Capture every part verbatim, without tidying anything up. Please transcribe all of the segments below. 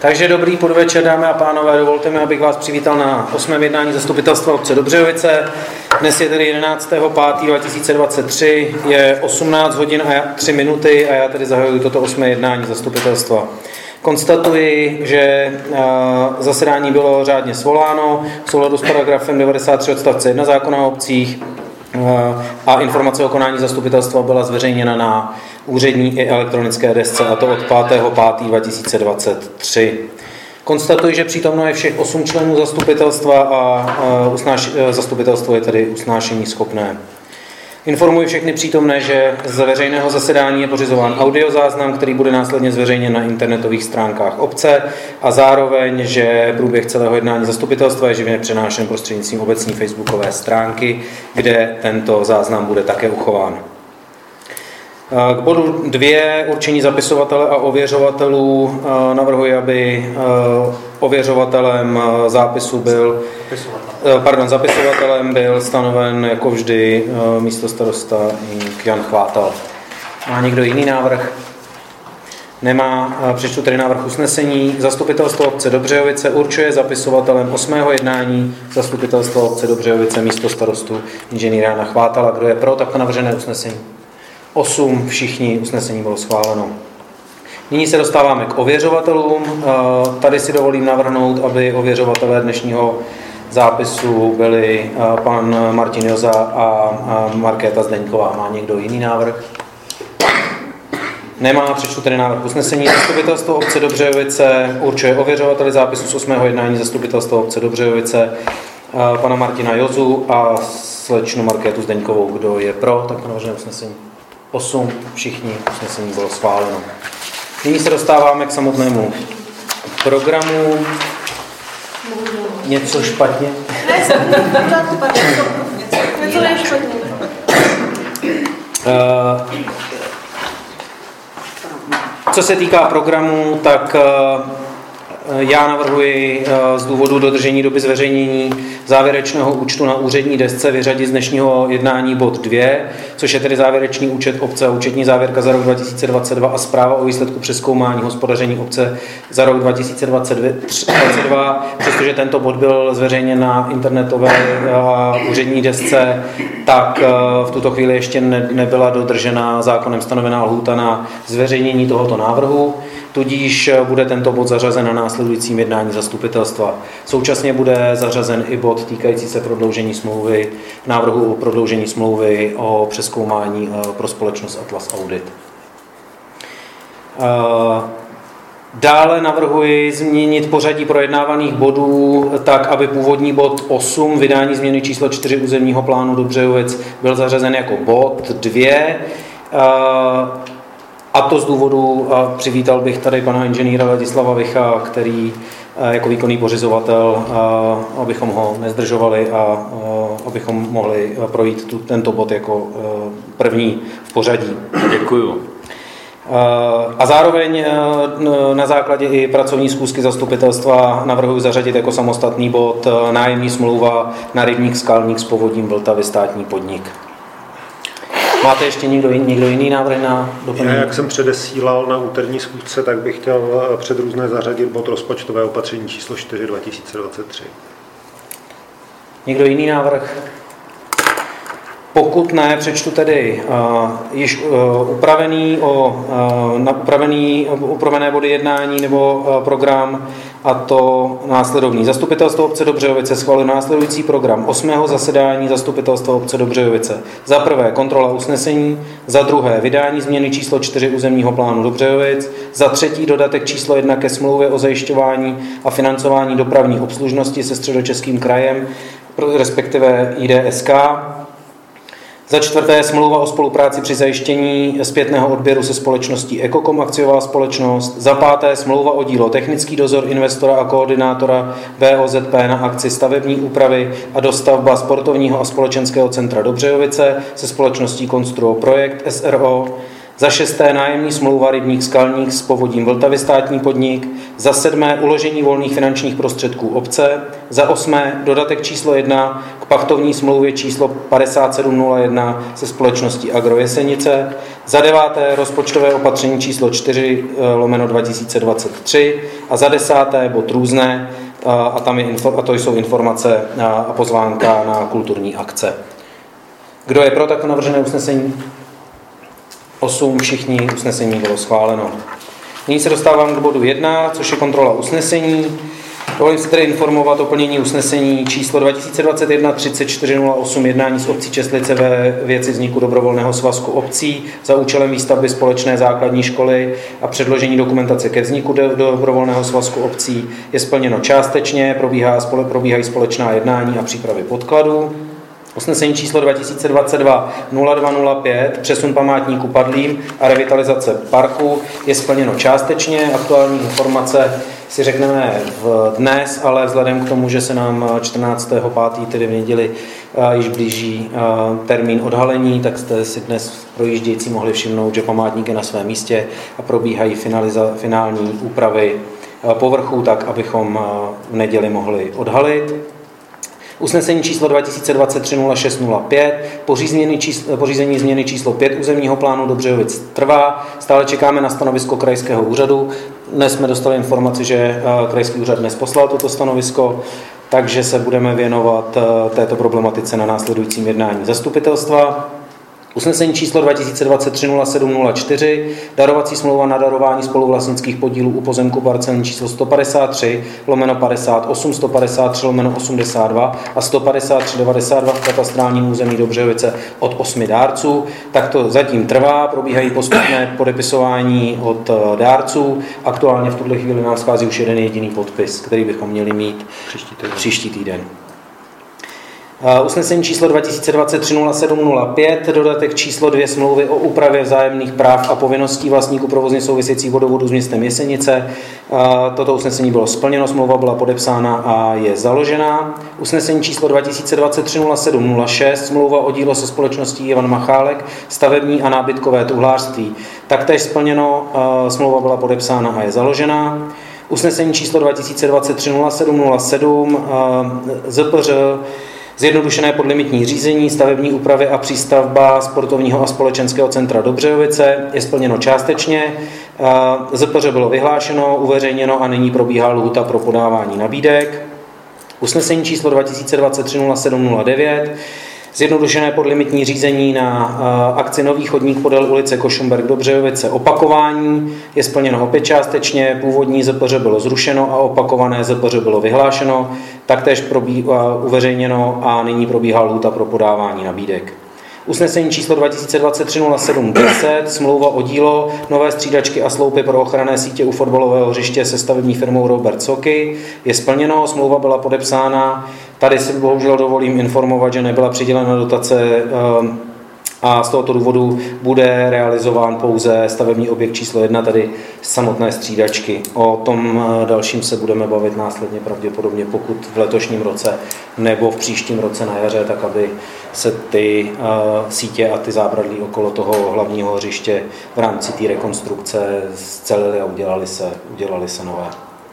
Takže dobrý podvečer, dámy a pánové, dovolte mi, abych vás přivítal na osmém jednání zastupitelstva obce Dobřejovice. Dnes je tedy jedenáctého pátého dva tisíce dvacet tři, je osmnáct hodin a tři minuty a já tedy zahajuji toto osmé jednání zastupitelstva. Konstatuji, že zasedání bylo řádně svoláno v souladu s paragrafem devadesát tři odstavce jedna zákona o obcích a informace o konání zastupitelstva byla zveřejněna na úřední i elektronické desce, a to od pátého pátého dva tisíce dvacet tři. Konstatuji, že přítomno je všech osm členů zastupitelstva a usnáš, zastupitelstvo je tedy usnášení schopné. Informuji všechny přítomné, že z veřejného zasedání je pořizován audiozáznam, který bude následně zveřejněn na internetových stránkách obce, a zároveň, že průběh celého jednání zastupitelstva je živě přenášen prostřednictvím obecní facebookové stránky, kde tento záznam bude také uchován. K bodu dvě, určení zapisovatele a ověřovatelů, navrhuji, aby ověřovatelem zápisu byl, pardon, zapisovatelem byl stanoven jako vždy místostarosta Jan Chvátal. Má někdo jiný návrh? Nemá. Přečtu tedy návrh usnesení. Zastupitelstvo obce Dobřejovice určuje zapisovatelem osmého jednání zastupitelstva obce Dobřejovice místostarostu inženýra Jana Chvátala. Kdo je pro takto navržené usnesení? osm, všichni, usnesení bylo schváleno. Nyní se dostáváme k ověřovatelům. Tady si dovolím navrhnout, aby ověřovatelé dnešního zápisu byli pan Martin Joza a Markéta Zdeňková. Má někdo jiný návrh? Nemá. Přečtu tedy návrh usnesení. Zastupitelstvo obce Dobřejovice určuje ověřovateli zápisu z osmého jednání zastupitelstva obce Dobřejovice pana Martina Jozu a slečnu Markétu Zdeňkovou. Kdo je pro tak navržené usnesení? osm, všichni, usnesení bylo schváleno. Nyní se dostáváme k samotnému programu. Něco špatně? Něco je špatně. Co se týká programu, tak já navrhuji z důvodu dodržení doby zveřejnění závěrečného účtu na úřední desce vyřadit z dnešního jednání bod dva, což je tedy závěrečný účet obce a účetní závěrka za rok dva tisíce dvacet dva a zpráva o výsledku přezkoumání hospodaření obce za rok dva tisíce dvacet dva. Přestože tento bod byl zveřejněn na internetové úřední desce, tak v tuto chvíli ještě nebyla dodržena zákonem stanovená lhůta na zveřejnění tohoto návrhu. Tudíž bude tento bod zařazen na následujícím jednání zastupitelstva. Současně bude zařazen i bod týkající se prodloužení smlouvy, návrhu o prodloužení smlouvy o přezkoumání pro společnost Atlas Audit. Dále navrhuji změnit pořadí projednávaných bodů tak, aby původní bod osm, vydání změny číslo čtyři územního plánu Dobřejovic, byl zařazen jako bod dva. A to z důvodu, a přivítal bych tady pana inženýra Ladislava Vicha, který jako výkonný pořizovatel, abychom ho nezdržovali a abychom mohli projít tu, tento bod jako první v pořadí. Děkuju. A zároveň na základě i pracovní schůzky zastupitelstva navrhuji zařadit jako samostatný bod nájemní smlouva na rybník Skalník s povodím Vltavy, státní podnik. Máte ještě někdo, někdo jiný návrh na doplnění? Já, jak jsem předesílal na úterní schůzce, tak bych chtěl před různé zařadit bod rozpočtové opatření číslo čtyři dva tisíce dvacet tři. Někdo jiný návrh? Pokud ne, přečtu tedy uh, již uh, upravený, o, uh, na upravený, upravené body jednání nebo uh, program, a to následovný. Zastupitelstvo obce Dobřejovice schválilo následující program osmého zasedání zastupitelstva obce Dobřejovice. Za prvé kontrola usnesení, za druhé vydání změny číslo čtyři územního plánu Dobřejovic, za třetí dodatek číslo jedna ke smlouvě o zajišťování a financování dopravní obslužnosti se Středočeským krajem, respektive I D S K. Za čtvrté smlouva o spolupráci při zajištění zpětného odběru se společností Ekokom akciová společnost. Za páté smlouva o dílo technický dozor investora a koordinátora B O Z P na akci stavební úpravy a dostavba sportovního a společenského centra Dobřejovice se společností Konstruo Projekt S R O. Za šesté nájemní smlouva Rybník Skalník s Povodím Vltavy státní podnik. Za sedmé uložení volných finančních prostředků obce. Za osmé dodatek číslo jedna k pachtovní smlouvě číslo padesát sedm nula jedna se společností Agro Jesenice. Za deváté rozpočtové opatření číslo čtyři lomeno dva tisíce dvacet tři a za desáté bod různé a, tam je, a to jsou informace a pozvánka na kulturní akce. Kdo je pro takto navržené usnesení? osm, všichni, usnesení bylo schváleno. Nyní se dostávám k bodu jedna, což je kontrola usnesení. Dovolím se tedy informovat o plnění usnesení číslo dva tisíce dvacet jedna třicet čtyři nula osm jednání s obcí Česlice ve věci vzniku dobrovolného svazku obcí za účelem výstavby společné základní školy a předložení dokumentace ke vzniku dobrovolného svazku obcí je splněno částečně, probíhá, probíhají společná jednání a přípravy podkladů. Usnesení číslo dva tisíce dvacet dva nula dva nula pět, přesun památníku padlým a revitalizace parku je splněno částečně. Aktuální informace si řekneme v dnes, ale vzhledem k tomu, že se nám čtrnáctého pátého tedy v neděli již blíží termín odhalení, tak jste si dnes projíždějící mohli všimnout, že památník je na svém místě a probíhají finaliza, finální úpravy povrchu, tak abychom v neděli mohli odhalit. Usnesení číslo dva tisíce dvacet tři nula šest nula pět, pořízení, číslo, pořízení změny číslo pět územního plánu Dobřejovic trvá. Stále čekáme na stanovisko krajského úřadu. Dnes jsme dostali informaci, že krajský úřad dnes poslal toto stanovisko, takže se budeme věnovat této problematice na následujícím jednání zastupitelstva. Usnesení číslo dva tisíce dvacet tři nula sedm nula čtyři, darovací smlouva na darování spoluvlastnických podílů u pozemku parcelní číslo sto padesát tři lomeno padesát osm, sto padesát tři lomeno osmdesát dva a sto padesát tři devadesát dva v katastrálním území Dobřejovice od osmi dárců. Tak to zatím trvá, probíhají postupné podepisování od dárců. Aktuálně v tuhle chvíli nám schází už jeden jediný podpis, který bychom měli mít příští týden. Příští týden. Usnesení číslo dva tisíce dvacet tři nula sedm nula pět, dodatek číslo dvě smlouvy o úpravě vzájemných práv a povinností vlastníků provozně souvisejících vodovodů s městem Jesenice. Toto usnesení bylo splněno, smlouva byla podepsána a je založena. Usnesení číslo dva tisíce dvacet tři nula sedm nula šest, smlouva o dílo se společností Ivan Machálek, stavební a nábytkové tuhlářství. Taktéž splněno, smlouva byla podepsána a je založena. Usnesení číslo dva tisíce dvacet tři nula sedm nula sedm, Z P Ř, zjednodušené podlimitní řízení, stavební úpravy a přístavba sportovního a společenského centra Dobřejovice je splněno částečně. Z P Ř bylo vyhlášeno, uveřejněno a nyní probíhá lhůta pro podávání nabídek. Usnesení číslo dva tisíce dvacet tři nula sedm nula devět, zjednodušené podlimitní řízení na akci Nový chodník podél ulice Košumberk Dobřejovice opakování je splněno opět částečně, původní Z P Ř bylo zrušeno a opakované Z P Ř bylo vyhlášeno, taktéž probíhá, uveřejněno a nyní probíhá lhůta pro podávání nabídek. Usnesení číslo dva tisíce dvacet tři nula sedm deset, smlouva o dílo, nové střídačky a sloupy pro ochranné sítě u fotbalového hřiště se stavební firmou Robert Soky je splněno, smlouva byla podepsána. Tady si bohužel dovolím informovat, že nebyla přidělena dotace a z tohoto důvodu bude realizován pouze stavební objekt číslo jedna, tedy samotné střídačky. O tom dalším se budeme bavit následně pravděpodobně, pokud v letošním roce nebo v příštím roce na jaře, tak aby se ty uh, sítě a ty zábradlí okolo toho hlavního hřiště v rámci té rekonstrukce zcelily a udělali se, udělali se nové.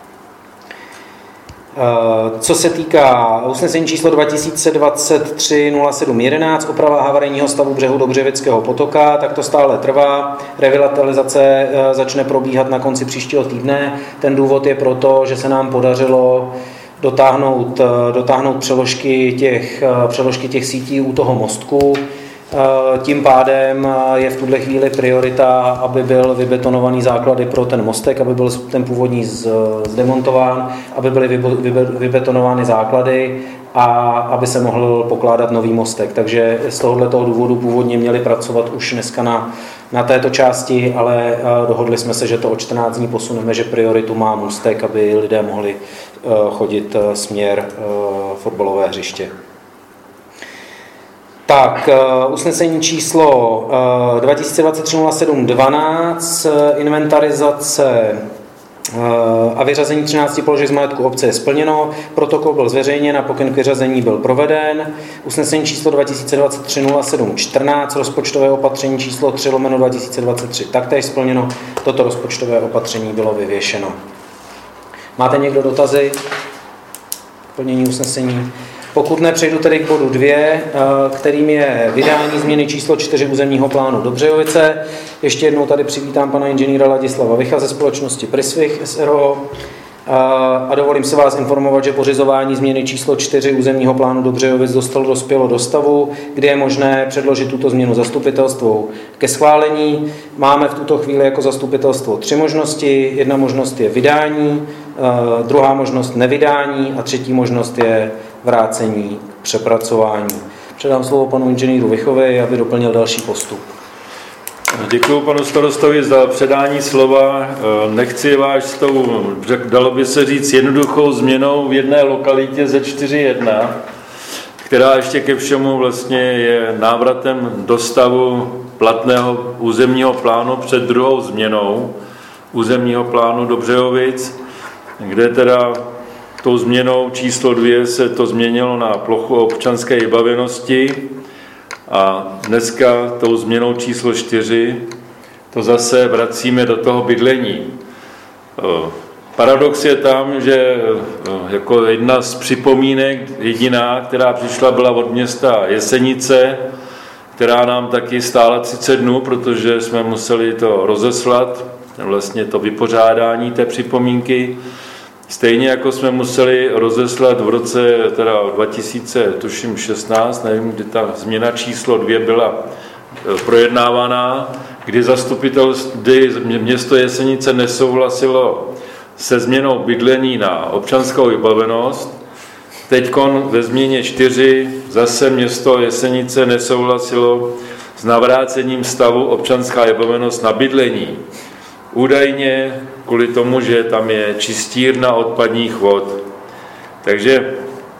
Co se týká usnesení číslo dva tisíce dvacet tři nula sedm jedenáct, oprava havarijního stavu břehu Dobřevického potoka, tak to stále trvá. Revitalizace začne probíhat na konci příštího týdne. Ten důvod je proto, že se nám podařilo dotáhnout, dotáhnout přeložky těch, přeložky těch sítí u toho mostku. Tím pádem je v tuhle chvíli priorita, aby byl vybetonovaný základy pro ten mostek, aby byl ten původní zdemontován, aby byly vybetonovány základy a aby se mohl pokládat nový mostek. Takže z tohoto důvodu původně měli pracovat už dneska na, na této části, ale dohodli jsme se, že to o čtrnáct dní posuneme, že prioritu má mostek, aby lidé mohli chodit směr fotbalové hřiště. Tak, usnesení číslo dva tisíce dvacet tři nula sedm dvanáct, inventarizace a vyřazení třinácti položek z majetku obce je splněno, protokol byl zveřejněn a pokyn k vyřazení byl proveden. Usnesení číslo dva tisíce dvacet tři nula sedm čtrnáct, rozpočtové opatření číslo tři lomeno dva tisíce dvacet tři taktéž splněno, toto rozpočtové opatření bylo vyvěšeno. Máte někdo dotazy k plnění usnesení? Pokud ne, přejdu tedy k bodu dvě, kterým je vydání změny číslo čtyři územního plánu Dobřejovice. Ještě jednou tady přivítám pana inženýra Ladislava Vicha ze společnosti Prisvich S R O. A dovolím se vás informovat, že pořizování změny číslo čtyři územního plánu Dobřejovic dostalo dospělo do stavu, kdy je možné předložit tuto změnu zastupitelstvu ke schválení. Máme v tuto chvíli jako zastupitelstvo tři možnosti. Jedna možnost je vydání, druhá možnost nevydání a třetí možnost je vrácení k přepracování. Předám slovo panu inženýru Vichovi, aby doplnil další postup. Děkuji panu starostovi za předání slova. Nechci vás s tou, dalo by se říct, jednoduchou změnou v jedné lokalitě ze čtyři jedna, která ještě ke všemu vlastně je návratem do stavu platného územního plánu před druhou změnou územního plánu Dobřejovic, kde teda tou změnou číslo dvě se to změnilo na plochu občanské vybavenosti a dneska tou změnou číslo čtyři to zase vracíme do toho bydlení. Paradox je tam, že jako jedna z připomínek, jediná, která přišla, byla od města Jesenice, která nám taky stála třicet dnů, protože jsme museli to rozeslat, vlastně to vypořádání té připomínky. Stejně jako jsme museli rozeslat v roce teda dva tisíce šestnáct, nevím, kdy ta změna číslo dvě byla projednávaná, kdy zastupitelstvo, kdy město Jesenice nesouhlasilo se změnou bydlení na občanskou vybavenost. Teďkon ve změně čtyři zase město Jesenice nesouhlasilo s navrácením stavu občanská vybavenost na bydlení. Údajně kvůli tomu, že tam je čistírna odpadních vod. Takže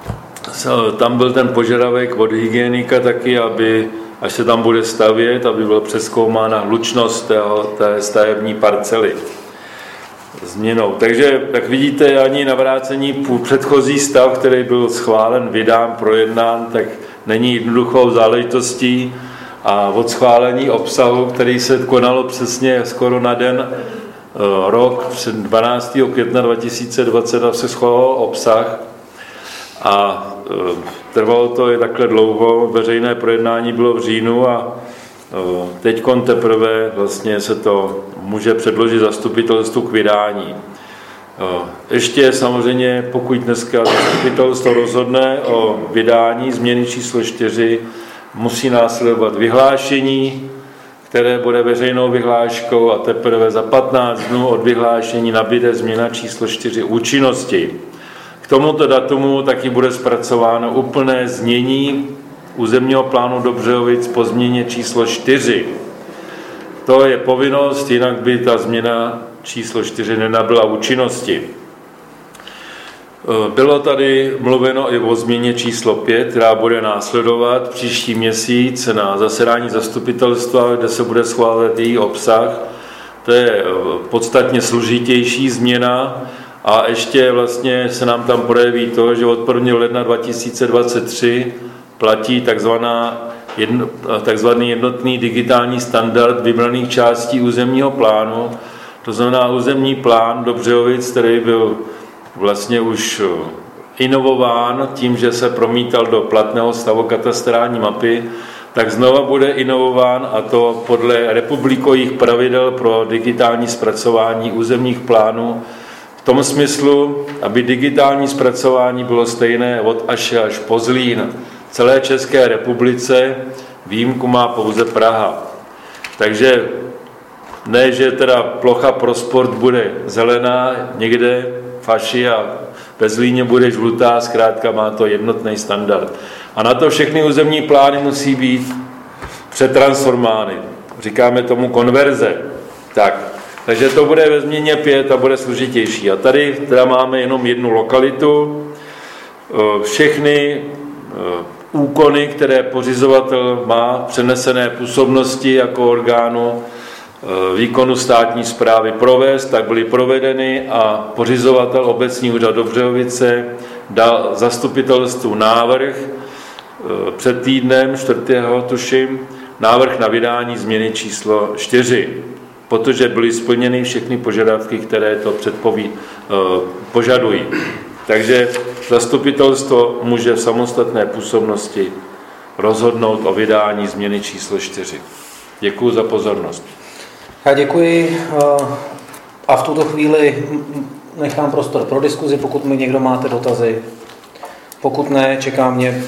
tam byl ten požadavek od hygienika taky, aby, až se tam bude stavět, aby byla přezkoumána hlučnost tého, té stavební parcely změnou. Takže, jak vidíte, ani navrácení předchozí stav, který byl schválen, vydán, projednán, tak není jednoduchou záležitostí. A od schválení obsahu, který se konalo přesně skoro na den rok, dvanáctého května dva tisíce dvacet dva se schvaloval obsah a trvalo to je takhle dlouho, veřejné projednání bylo v říjnu a teďkon teprve vlastně se to může předložit zastupitelstvu k vydání. Ještě samozřejmě, pokud dneska zastupitelstvo rozhodne o vydání změny číslo čtyři, musí následovat vyhlášení, které bude veřejnou vyhláškou a teprve za patnáct dnů od vyhlášení nabyde změna číslo čtyři účinnosti. K tomuto datumu taky bude zpracováno úplné znění územního plánu Dobřejovic po změně číslo čtyři. To je povinnost, jinak by ta změna číslo čtyři nenabyla účinnosti. Bylo tady mluveno i o změně číslo pět, která bude následovat příští měsíc na zasedání zastupitelstva, kde se bude schválit její obsah. To je podstatně složitější změna a ještě vlastně se nám tam projeví to, že od prvního ledna dva tisíce dvacet tři platí takzvaná jedno, takzvaný jednotný digitální standard vybraných částí územního plánu. To znamená územní plán Dobřejovic, který byl vlastně už inovován tím, že se promítal do platného stavu katastrální mapy, tak znova bude inovován a to podle republikových pravidel pro digitální zpracování územních plánů v tom smyslu, aby digitální zpracování bylo stejné od Aše až po Zlín. V celé České republice výjimku má pouze Praha. Takže ne, že teda plocha pro sport bude zelená někde faši a ve Zlíně bude žlutá, zkrátka má to jednotný standard. A na to všechny územní plány musí být přetransformány. Říkáme tomu konverze. Tak, takže to bude ve změně pět a bude složitější. A tady teda máme jenom jednu lokalitu. Všechny úkony, které pořizovatel má přenesené působnosti jako orgánu, výkonu státní správy provést, tak byly provedeny a pořizovatel obecní úřad Dobřejovice dal zastupitelstvu návrh před týdnem, čtvrtého tuším, návrh na vydání změny číslo čtyři, protože byly splněny všechny požadavky, které to předpoví, požadují. Takže zastupitelstvo může v samostatné působnosti rozhodnout o vydání změny číslo čtyři. Děkuji za pozornost. Já děkuji a v tuto chvíli nechám prostor pro diskuzi, pokud mi někdo máte dotazy. Pokud ne, čeká mě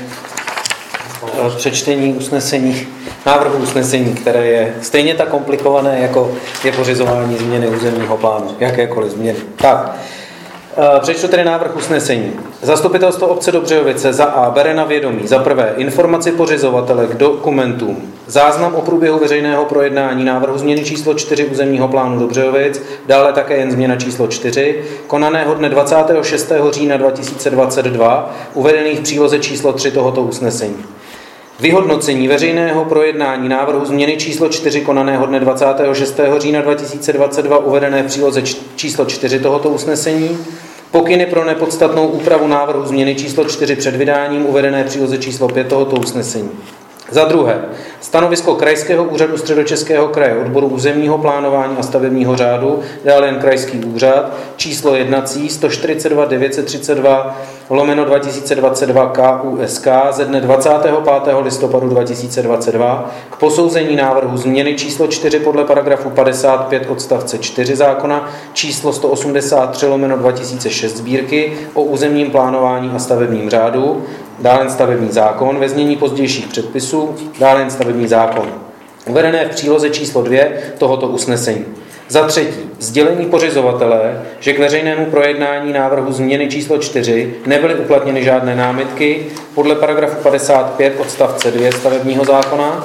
přečtení usnesení, návrhu usnesení, které je stejně tak komplikované, jako je pořizování změny územního plánu, jakékoliv změny. Tak, přečtu tedy návrh usnesení. Zastupitelstvo obce Dobřejovice za A bere na vědomí za prvé informaci pořizovatele k dokumentům, záznam o průběhu veřejného projednání návrhu změny číslo čtyři územního plánu Dobřejovic, dále také jen změna číslo čtyři, konaného dne dvacátého šestého října dva tisíce dvacet dva, uvedený v příloze číslo tři tohoto usnesení. Vyhodnocení veřejného projednání návrhu změny číslo čtyři konaného dne dvacátého šestého října dva tisíce dvacet dva uvedené v příloze číslo čtyři tohoto usnesení, pokyny pro nepodstatnou úpravu návrhu změny číslo čtyři před vydáním uvedené v příloze číslo pět tohoto usnesení. Za druhé, stanovisko Krajského úřadu Středočeského kraje odboru územního plánování a stavebního řádu, dále jen Krajský úřad, číslo jednací sto čtyřicet dva devět set třicet dva lomeno dva tisíce dvacet dva K U S K ze dne dvacátého pátého listopadu dva tisíce dvacet dva k posouzení návrhu změny číslo čtyři podle paragrafu padesát pět odstavce čtyři zákona číslo sto osmdesát tři lomeno dva tisíce šest sbírky o územním plánování a stavebním řádu, dále stavební zákon ve znění pozdějších předpisů, dále stavební zákon. Uvedené v příloze číslo dvě tohoto usnesení. Za třetí, sdělení pořizovatele, že k veřejnému projednání návrhu změny číslo čtyři nebyly uplatněny žádné námitky podle paragrafu padesát pět odstavce dvě stavebního zákona.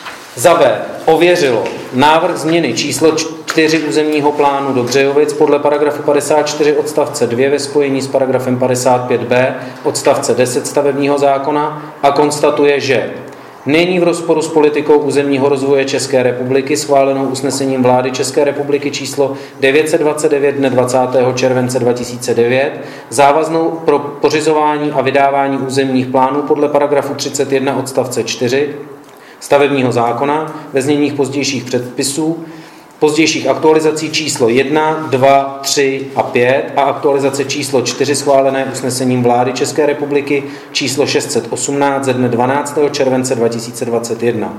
Za B. Ověřilo návrh změny číslo čtyři územního plánu Dobřejovic podle paragrafu padesát čtyři odstavce dvě ve spojení s paragrafem padesát pět B odstavce deset stavebního zákona a konstatuje, že není v rozporu s politikou územního rozvoje České republiky schválenou usnesením vlády České republiky číslo devět set dvacet devět dne dvacátého července dva tisíce devět, závaznou pro pořizování a vydávání územních plánů podle paragrafu třicet jedna odstavce čtyři stavebního zákona ve zněních pozdějších předpisů, pozdějších aktualizací číslo jedna, dva, tři a pět a aktualizace číslo čtyři schválené usnesením vlády České republiky číslo šest set osmnáct ze dne dvanáctého července dva tisíce dvacet jedna.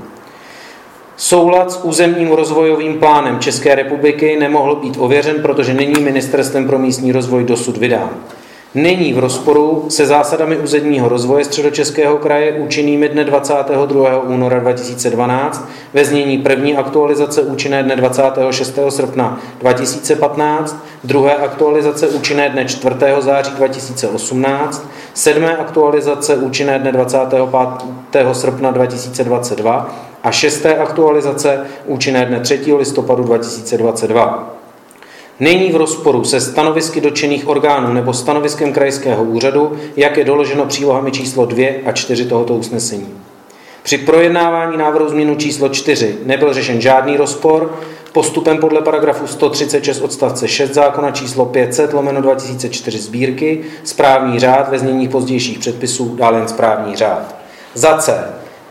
Soulad s územním rozvojovým plánem České republiky nemohl být ověřen, protože není Ministerstvem pro místní rozvoj dosud vydán. Není v rozporu se zásadami územního rozvoje Středočeského kraje účinnými dne dvacátého druhého února dva tisíce dvanáct ve znění první aktualizace účinné dne dvacátého šestého srpna dva tisíce patnáct, druhé aktualizace účinné dne čtvrtého září dva tisíce osmnáct, sedmé aktualizace účinné dne dvacátého pátého srpna dva tisíce dvacet dva a šesté aktualizace účinné dne třetího listopadu dva tisíce dvacet dva. Není v rozporu se stanovisky dotčených orgánů nebo stanoviskem krajského úřadu, jak je doloženo přílohami číslo dvě a čtyři tohoto usnesení. Při projednávání návrhu změnu číslo čtyři nebyl řešen žádný rozpor, postupem podle paragrafu sto třicet šest odstavce šest zákona číslo pět set lomeno dva tisíce čtyři sbírky, správní řád ve znění pozdějších předpisů, dále jen správní řád. Za C.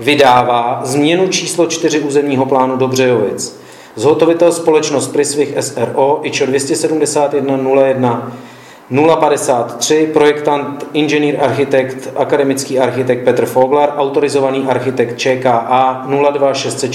Vydává změnu číslo čtyři územního plánu Dobřejovic. Zhotovitel společnost Prisvich S R O I Č O dvě stě sedmdesát jedna nula jedna nula padesát tři, projektant, inženýr, architekt, akademický architekt Petr Foglar, autorizovaný architekt Č K A nula dva šest set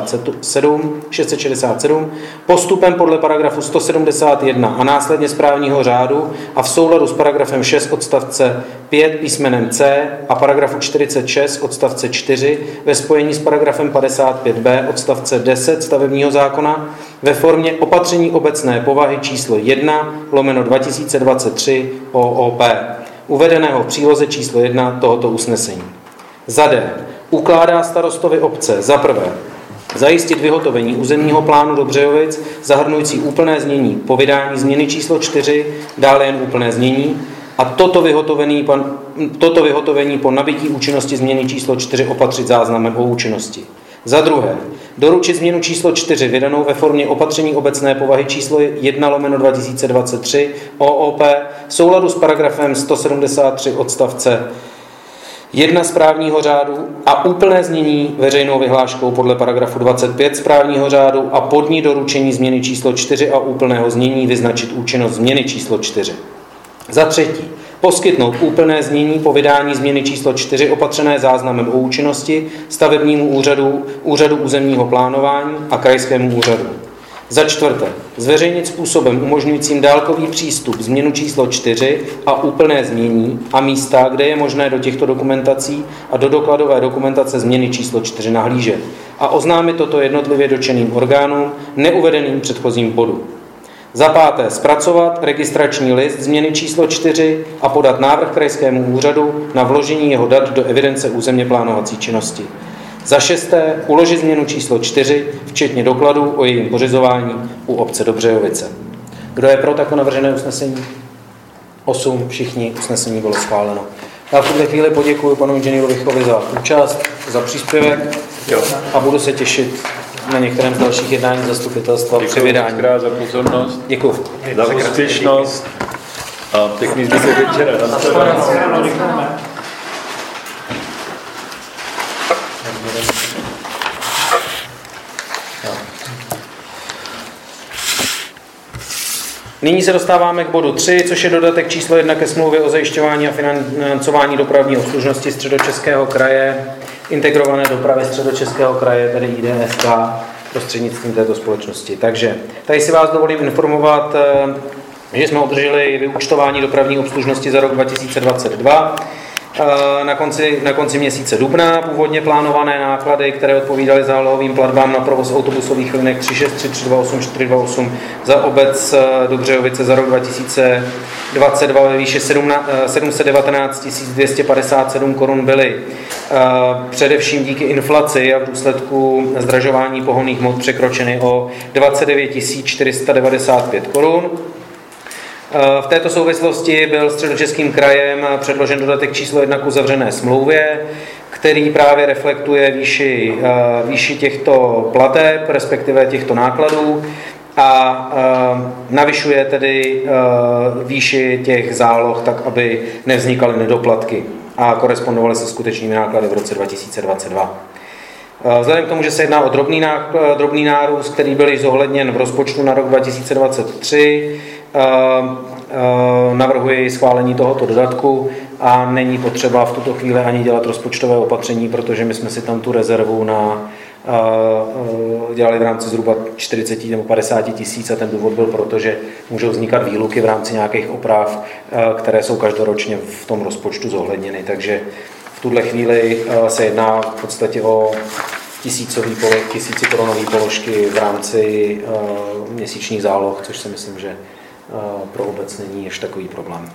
šedesát sedm, postupem podle paragrafu sto sedmdesát jedna a následně správního řádu a v souladu s paragrafem šest odstavce pět písmenem C a paragrafu čtyřicet šest odstavce čtyři ve spojení s paragrafem padesát pět B odstavce deset stavebního zákona ve formě opatření obecné povahy číslo jedna lomeno dva tisíce dvacet tři O O P, uvedeného v příloze číslo jedna tohoto usnesení. Za D. Ukládá starostovi obce za prvé zajistit vyhotovení územního plánu Dobřejovic zahrnující úplné znění po vydání změny číslo čtyři, dále jen úplné znění, a toto vyhotovení, toto vyhotovení po nabití účinnosti změny číslo čtyři opatřit záznamem o účinnosti. Za druhé, Doručit změnu číslo čtyři, vydanou ve formě opatření obecné povahy číslo jedna lomeno dva tisíce dvacet tři O O P v souladu s paragrafem sto sedmdesát tři odstavce jedna správního řádu a úplné znění veřejnou vyhláškou podle paragrafu dvacet pět správního řádu a pod ní doručení změny číslo čtyři a úplného znění vyznačit účinnost změny číslo čtyři. Za třetí, poskytnout úplné znění po vydání změny číslo čtyři opatřené záznamem o účinnosti stavebnímu úřadu, úřadu územního plánování a krajskému úřadu. Za čtvrté, zveřejnit způsobem umožňujícím dálkový přístup změnu číslo čtyři a úplné znění a místa, kde je možné do těchto dokumentací a do dokladové dokumentace změny číslo čtyři nahlížet a oznámit toto jednotlivě dotčeným orgánům neuvedeným v předchozím bodu. Za páté, zpracovat registrační list změny číslo čtyři a podat návrh krajskému úřadu na vložení jeho dat do evidence územně plánovací činnosti. Za šesté, uložit změnu číslo čtyři, včetně dokladů o jejím pořizování u obce Dobřejovice. Kdo je pro takto navržené usnesení? Osm, všichni, usnesení bylo schváleno. Já v tuhle chvíli poděkuji panu inženýru Vichovi za účast, za příspěvek jo. A budu se těšit na některém z dalších jednání zastupitelstva při vydání. Děkuji za pozornost. Děkuji. Za úspěšnost a pěkný zbytek večera. Nyní se dostáváme k bodu tři, což je dodatek číslo jedna ke smlouvě o zajišťování a financování dopravní obslužnosti Středočeského kraje, integrované dopravy Středočeského kraje, tedy I D S K, prostřednictvím této společnosti. Takže tady si vás dovolím informovat, že jsme obdrželi vyúčtování dopravní obslužnosti za rok dva tisíce dvacet dva. Na konci, na konci měsíce dubna původně plánované náklady, které odpovídaly zálohovým platbám na provoz autobusových linek tři šest tři, tři dva osm, čtyři dva osm za obec Dobřejovice za rok dva tisíce dvacet dva ve výši sedm set devatenáct tisíc dvě stě padesát sedm korun byly především díky inflaci a v důsledku zdražování pohonných hmot překročeny o dvacet devět tisíc čtyři sta devadesát pět korun. V této souvislosti byl Středočeským krajem předložen dodatek číslo jedna k uzavřené smlouvě, který právě reflektuje výši, výši těchto plateb, respektive těchto nákladů a navyšuje tedy výši těch záloh tak, aby nevznikaly nedoplatky a korespondovaly se skutečnými náklady v roce dva tisíce dvacet dva. Vzhledem k tomu, že se jedná o drobný, ná, drobný nárůst, který byl již zohledněn v rozpočtu na rok dva tisíce dvacet tři, navrhuji schválení tohoto dodatku a není potřeba v tuto chvíli ani dělat rozpočtové opatření, protože my jsme si tam tu rezervu na, dělali v rámci zhruba čtyřicet nebo padesát tisíc a ten důvod byl proto, že můžou vznikat výluky v rámci nějakých oprav, které jsou každoročně v tom rozpočtu zohledněny. Takže v tuhle chvíli se jedná v podstatě o tisícový polo, tisíci korunový položky v rámci měsíčních záloh, což si myslím, že pro obec není ještě takový problém.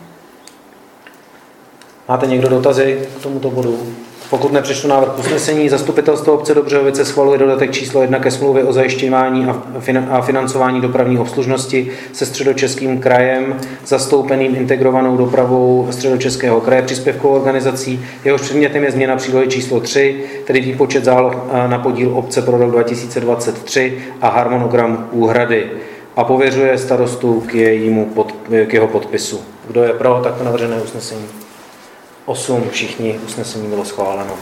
Máte někdo dotazy k tomuto bodu? Pokud nepřečtu návrh usnesení, zastupitelstvo obce Dobřejovice schvaluje dodatek číslo jedna ke smlouvě o zajišťování a financování dopravní obslužnosti se Středočeským krajem, zastoupeným integrovanou dopravou Středočeského kraje příspěvkovou organizací. Jehož předmětem je změna přílohy číslo tři, tedy výpočet záloh na podíl obce pro rok dva tisíce dvacet tři a harmonogram úhrady. A pověřuje starostu k, jejímu pod, k jeho podpisu. Kdo je pro takto navržené usnesení? Osm, všichni, usnesení bylo schváleno.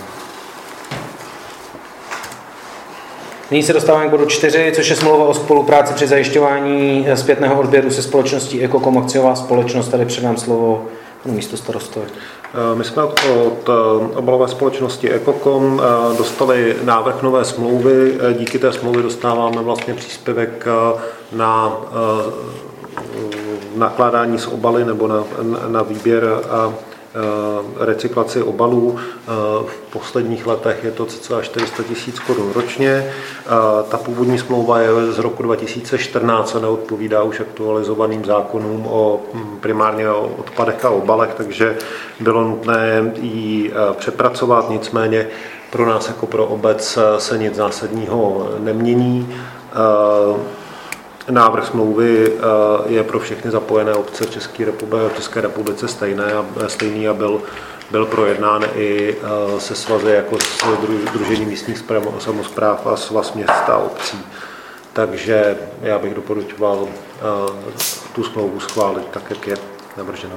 Nyní se dostáváme k bodu čtyři, což je smlouva o spolupráci při zajišťování zpětného odběru se společností Ekokom akciová společnost. Tady předám slovo panu místostarostovi. My jsme od obalové společnosti Ekokom dostali návrh nové smlouvy. Díky té smlouvě dostáváme vlastně příspěvek na nakládání s obaly nebo na, na výběr a recyklaci obalů. V posledních letech je to cca čtyři sta tisíc korun ročně. Ta původní smlouva je z roku dva tisíce čtrnáct a neodpovídá už aktualizovaným zákonům o primárně o odpadech a obalech, takže bylo nutné ji přepracovat, nicméně pro nás jako pro obec se nic zásadního nemění. návrh smlouvy je pro všechny zapojené obce v České republice, v České republice stejné a stejný a byl byl projednán i se svazy jako s Sdružením místních samospráv a Svaz měst a obcí. Takže já bych doporučoval tu smlouvu schválit tak, jak je navržena.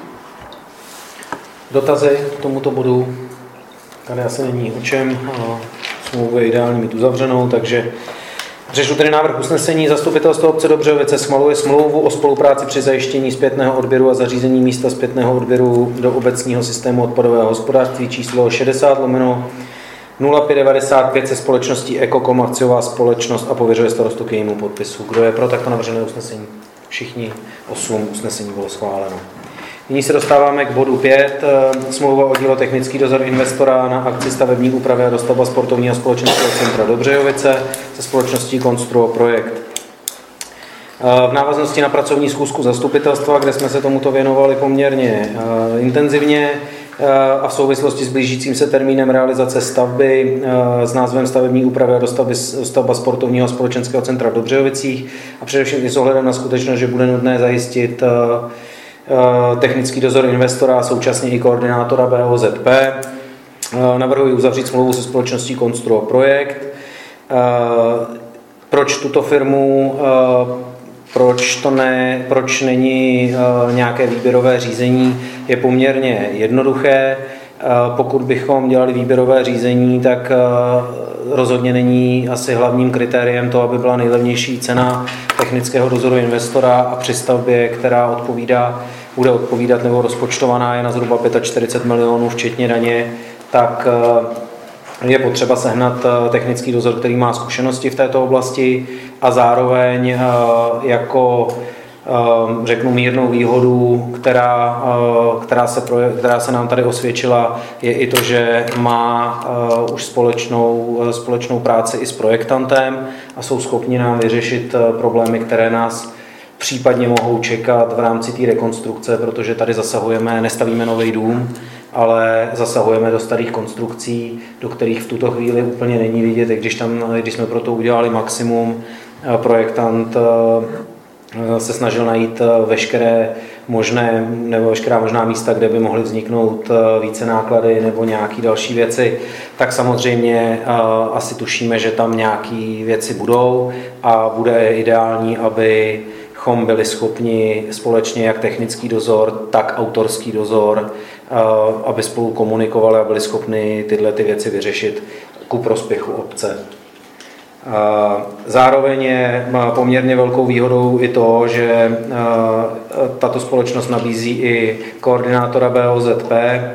Dotazy k tomuto bodu? Tady asi není o čem. Smlouvu je ideální mít uzavřenou, takže řešu tedy návrh usnesení. Zastupitelstvo obce Dobřejovice schvaluje smlouvu o spolupráci při zajištění zpětného odběru a zařízení místa zpětného odběru do obecního systému odpadového hospodářství číslo šedesát lomeno nula pět devadesát pět se společností Ekokom akciová společnost a pověřuje starostu k jejímu podpisu. Kdo je pro takto navržené usnesení? Všichni. Osm usnesení bylo schváleno. Nyní se dostáváme k bodu pět. Smlouva o dílo technický dozor investora na akci stavební úpravy a dostavba sportovního společenského centra Dobřejovice se společností Construo Projekt. V návaznosti na pracovní schůzku zastupitelstva, kde jsme se tomuto věnovali poměrně intenzivně a v souvislosti s blížícím se termínem realizace stavby s názvem stavební úpravy a dostavba sportovního a společenského centra v Dobřejovicích a především i s ohledem na skutečnost, že bude nutné zajistit technický dozor investora a současně i koordinátora B O Z P. Navrhuji uzavřít smlouvu se společností Construo Projekt. Proč tuto firmu, proč, to ne, proč není nějaké výběrové řízení, je poměrně jednoduché. Pokud bychom dělali výběrové řízení, tak rozhodně není asi hlavním kritériem to, aby byla nejlevnější cena technického dozoru investora a při stavbě, která odpovídá, bude odpovídat nebo rozpočtovaná je na zhruba čtyřicet pět milionů včetně daně, tak je potřeba sehnat technický dozor, který má zkušenosti v této oblasti a zároveň jako řeknu mírnou výhodu, která, která, se, která se nám tady osvědčila, je i to, že má už společnou, společnou práci i s projektantem a jsou schopni nám vyřešit problémy, které nás případně mohou čekat v rámci té rekonstrukce, protože tady zasahujeme, nestavíme nový dům, ale zasahujeme do starých konstrukcí, do kterých v tuto chvíli úplně není vidět, i když, tam, když jsme pro to udělali maximum, projektant se snažil najít veškeré možné, nebo veškerá možná místa, kde by mohly vzniknout více náklady nebo nějaké další věci, tak samozřejmě asi tušíme, že tam nějaké věci budou a bude ideální, abychom byli schopni společně jak technický dozor, tak autorský dozor, aby spolu komunikovali a byli schopni tyhle ty věci vyřešit ku prospěchu obce. Zároveň je poměrně velkou výhodou i to, že tato společnost nabízí i koordinátora B O Z P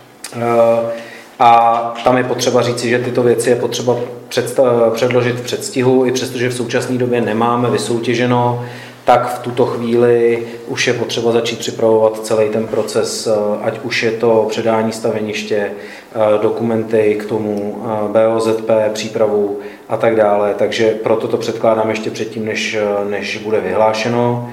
a tam je potřeba říci, že tyto věci je potřeba předložit v předstihu, i přestože v současné době nemáme vysoutěženo, tak v tuto chvíli už je potřeba začít připravovat celý ten proces, ať už je to předání staveniště, dokumenty k tomu B O Z P, přípravu a tak dále. Takže proto to předkládám ještě předtím, než, než bude vyhlášeno.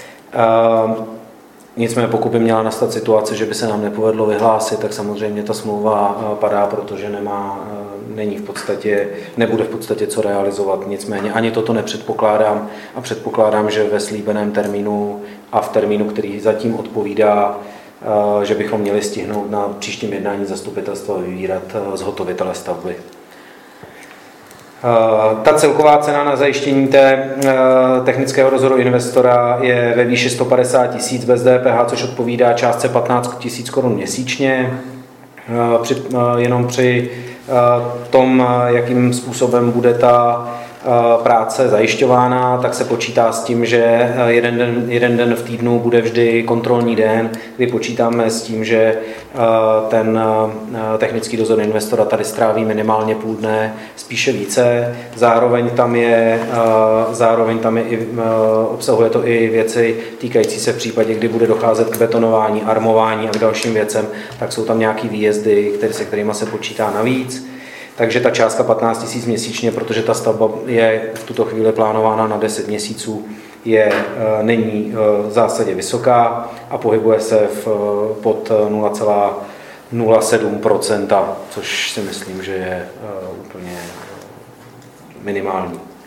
Nicméně pokud by měla nastat situace, že by se nám nepovedlo vyhlásit, tak samozřejmě ta smlouva padá, protože nemá, není v podstatě, nebude v podstatě co realizovat. Nicméně ani toto nepředpokládám a předpokládám, že ve slíbeném termínu a v termínu, který zatím odpovídá, že bychom měli stihnout na příštím jednání zastupitelstva vybírat zhotovitele stavby. Ta celková cena na zajištění té technického dozoru investora je ve výši sto padesát tisíc bez D P H, což odpovídá částce patnáct tisíc korun měsíčně. Při, jenom při tom, jakým způsobem bude ta práce zajišťována, tak se počítá s tím, že jeden den, jeden den v týdnu bude vždy kontrolní den, kdy počítáme s tím, že ten technický dozor investora tady stráví minimálně půl dne, spíše více. Zároveň tam je, zároveň tam je i, obsahuje to i věci týkající se v případě, kdy bude docházet k betonování, armování a k dalším věcem, tak jsou tam nějaký výjezdy, které, se kterými se počítá navíc. Takže ta částka patnáct tisíc měsíčně, protože ta stavba je v tuto chvíli plánována na deset měsíců, je, není v zásadě vysoká a pohybuje se v, pod nula celá nula sedm procenta, což si myslím, že je úplně minimální.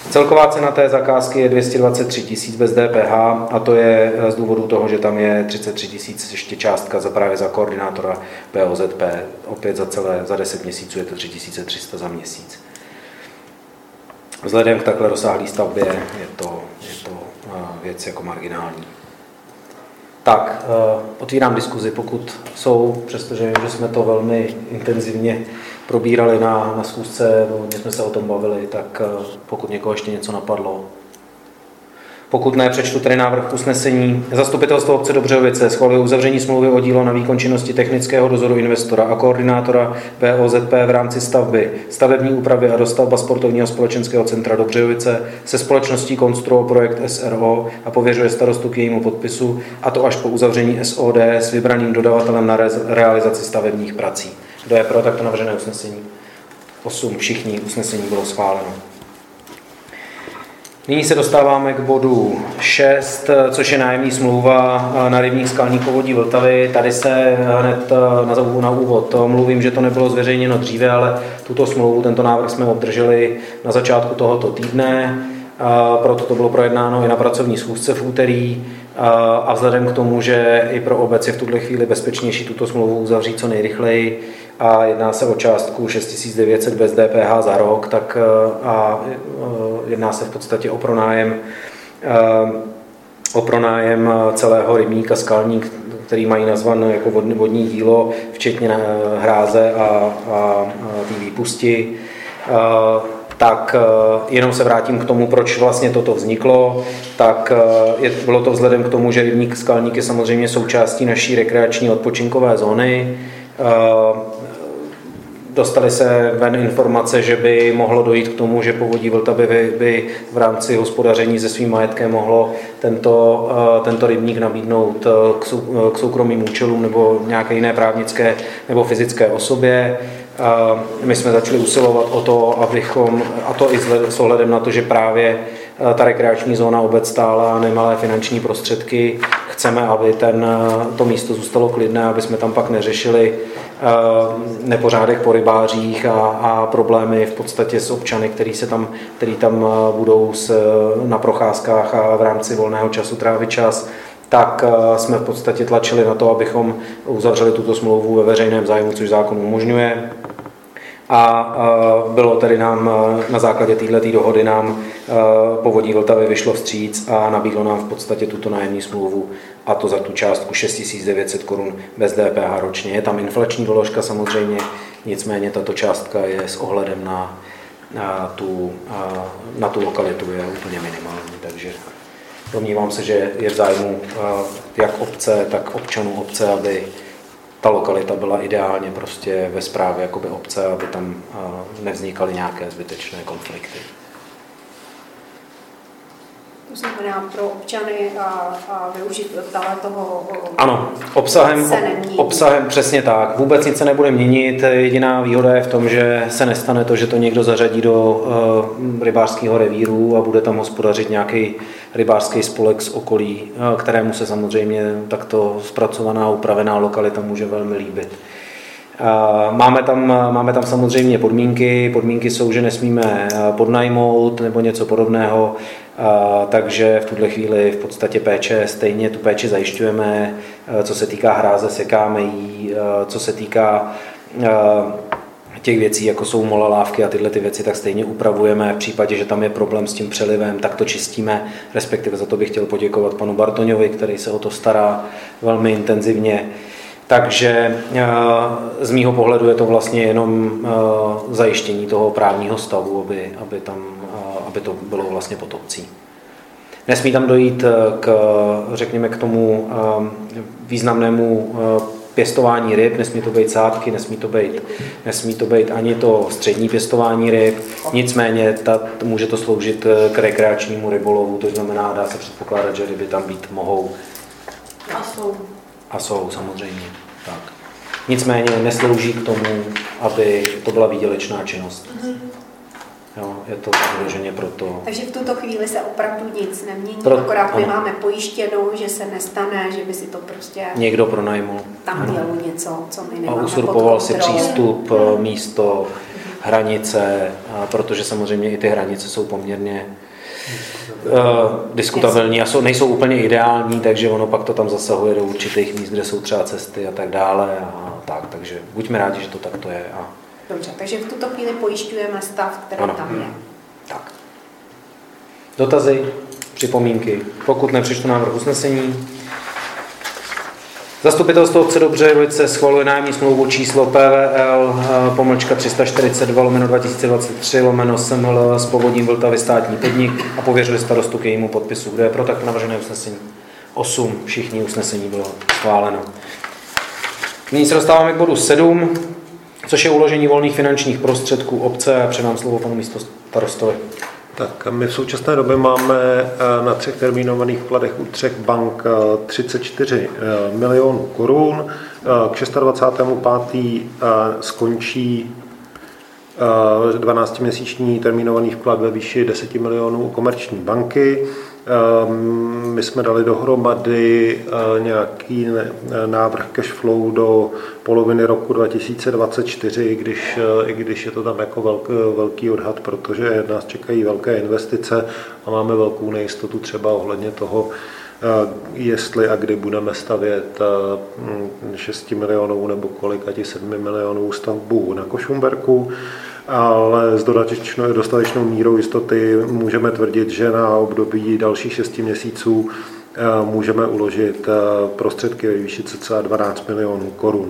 Celková cena té zakázky je dvě stě dvacet tři tisíc bez D P H a to je z důvodu toho, že tam je třicet tři tisíc ještě částka za právě za koordinátora B O Z P. Opět za celé, za deset měsíců je to tři tisíce tři sta za měsíc. Vzhledem k takhle rozsáhlé stavbě je to, je to věc jako marginální. Tak, otvírám diskuzi, pokud jsou, přestože vím, že jsme to velmi intenzivně probírali na, na schůzce, hodně jsme se o tom bavili, tak pokud někoho ještě něco napadlo. Pokud ne, přečtu tedy návrh usnesení. Zastupitelstvo obce Dobřejovice schvaluje uzavření smlouvy o dílo na výkon činnosti technického dozoru investora a koordinátora B O Z P v rámci stavby, stavební úpravy a dostavba sportovního společenského centra Dobřejovice se společností Construo Projekt S R O a pověřuje starostu k jejímu podpisu, a to až po uzavření S O D s vybraným dodavatelem na realizaci stavebních prací. Kdo je pro takto navržené usnesení? osm. Všichni. Usnesení bylo schváleno. Nyní se dostáváme k bodu šest, což je nájemní smlouva na rybník skalní povodí Vltavy. Tady se hned na, na úvod mluvím, že to nebylo zveřejněno dříve, ale tuto smlouvu, tento návrh jsme obdrželi na začátku tohoto týdne, proto to bylo projednáno i na pracovní schůzce v úterý a vzhledem k tomu, že i pro obec je v tuto chvíli bezpečnější tuto smlouvu uzavřít co nejrychleji, a jedná se o částku šest tisíc devět set bez D P H za rok, tak a jedná se v podstatě o pronájem, o pronájem celého rybníka Skalník, který mají nazvan jako vodní, vodní dílo, včetně hráze a, a té výpusti. Tak jenom se vrátím k tomu, proč vlastně toto vzniklo. Tak je, bylo to vzhledem k tomu, že rybník Skalník je samozřejmě součástí naší rekreační odpočinkové zóny. Dostali se ven informace, že by mohlo dojít k tomu, že povodí Vltavy by, by v rámci hospodaření se svým majetkem mohlo tento, tento rybník nabídnout k, sou, k soukromým účelům nebo nějaké jiné právnické nebo fyzické osobě. My jsme začali usilovat o to, abychom, a to i s ohledem na to, že právě ta rekreační zóna obec stála nemalé finanční prostředky. Chceme, aby ten, to místo zůstalo klidné, aby jsme tam pak neřešili nepořádek po rybářích a, a problémy v podstatě s občany, který, se tam, který tam budou s, na procházkách a v rámci volného času trávit čas. Tak jsme v podstatě tlačili na to, abychom uzavřeli tuto smlouvu ve veřejném zájmu, což zákon umožňuje. A bylo tedy nám na základě této dohody nám povodí Vltavy vyšlo vstříc a nabídlo nám v podstatě tuto nájemní smlouvu, a to za tu částku šest tisíc devět set korun bez D P H ročně. Je tam inflační doložka samozřejmě, nicméně tato částka je s ohledem na, na, tu, na tu lokalitu je úplně minimální, takže domnívám se, že je v zájmu jak obce, tak občanů obce, aby ta lokalita byla ideálně prostě ve správě jakoby obce, aby tam nevznikaly nějaké zbytečné konflikty. To znamená pro občany a, a využitele toho. Ano, obsahem, obsahem přesně tak. Vůbec nic se nebude měnit. Jediná výhoda je v tom, že se nestane to, že to někdo zařadí do uh, rybářského revíru a bude tam hospodařit nějaký rybářský spolek z okolí, uh, kterému se samozřejmě takto zpracovaná, upravená lokalita může velmi líbit. Uh, máme, tam, máme tam samozřejmě podmínky. Podmínky jsou, že nesmíme podnajmout nebo něco podobného. Uh, takže v tuhle chvíli v podstatě péče, stejně tu péči zajišťujeme, uh, co se týká hráze, sekáme ji, uh, co se týká uh, těch věcí, jako jsou molalávky a tyhle ty věci, tak stejně upravujeme. V případě, že tam je problém s tím přelivem, tak to čistíme, respektive za to bych chtěl poděkovat panu Bartoňovi, který se o to stará velmi intenzivně. Takže z mýho pohledu je to vlastně jenom zajištění toho právního stavu, aby, aby, tam, aby to bylo vlastně pod obcí. Nesmí tam dojít k, řekněme, k tomu významnému pěstování ryb, nesmí to být sádky, nesmí to být, nesmí to být ani to střední pěstování ryb, nicméně ta, může to sloužit k rekreačnímu rybolovu, to znamená, dá se předpokládat, že ryby tam být mohou. A jsou. A jsou, samozřejmě. Tak. Nicméně neslouží k tomu, aby to byla výdělečná činnost. Mm-hmm. Jo, je to vyloženě proto. Takže v tuto chvíli se opravdu nic nemění, Pro, akorát my ano. máme pojištěnou, že se nestane, že by si to prostě někdo pronajmul. tam dělalo něco, co my A nemáme usurpoval pod si kontrolou. přístup, místo hranice, protože samozřejmě i ty hranice jsou poměrně uh, diskutabilní a jsou, nejsou úplně ideální, takže ono pak to tam zasahuje do určitých míst, kde jsou třeba cesty a tak dále. A tak, takže buďme rádi, že to takto je. A... Dobře, takže v tuto chvíli pojišťujeme stav, který ano. tam je. Tak. Dotazy, připomínky. Pokud nepřečtu návrh usnesení. Zastupitelstvo obce Dobřejovice schvaluje nájemní smlouvu číslo P V L pomlčka tři sta čtyřicet dva lomeno dva tisíce dvacet tři lomeno S M L s Povodím Vltavy státní podnik a pověřili starostu k jejímu podpisu. Kdo je pro tak navržené usnesení? osm. Všichni usnesení bylo schváleno. Nyní se dostáváme k bodu sedm, což je uložení volných finančních prostředků obce. Předám slovo panu místostarostovi. Tak my v současné době máme na třech termínovaných vkladech u třech bank třicet čtyři milionů korun. K dvacátého šestého pátého skončí dvanáctiměsíční termínovaný vklad ve výši deset milionů u Komerční banky. My jsme dali dohromady nějaký návrh cash flow do poloviny roku dva tisíce dvacet čtyři, i když, i když je to tam jako velký, velký odhad, protože nás čekají velké investice a máme velkou nejistotu třeba ohledně toho, jestli a kdy budeme stavět šest milionů nebo kolik, ať sedm milionů stavbu na Košumberku. Ale s dodatečnou, dostatečnou mírou jistoty můžeme tvrdit, že na období dalších šesti měsíců můžeme uložit prostředky ve výši cca dvanáct milionů korun.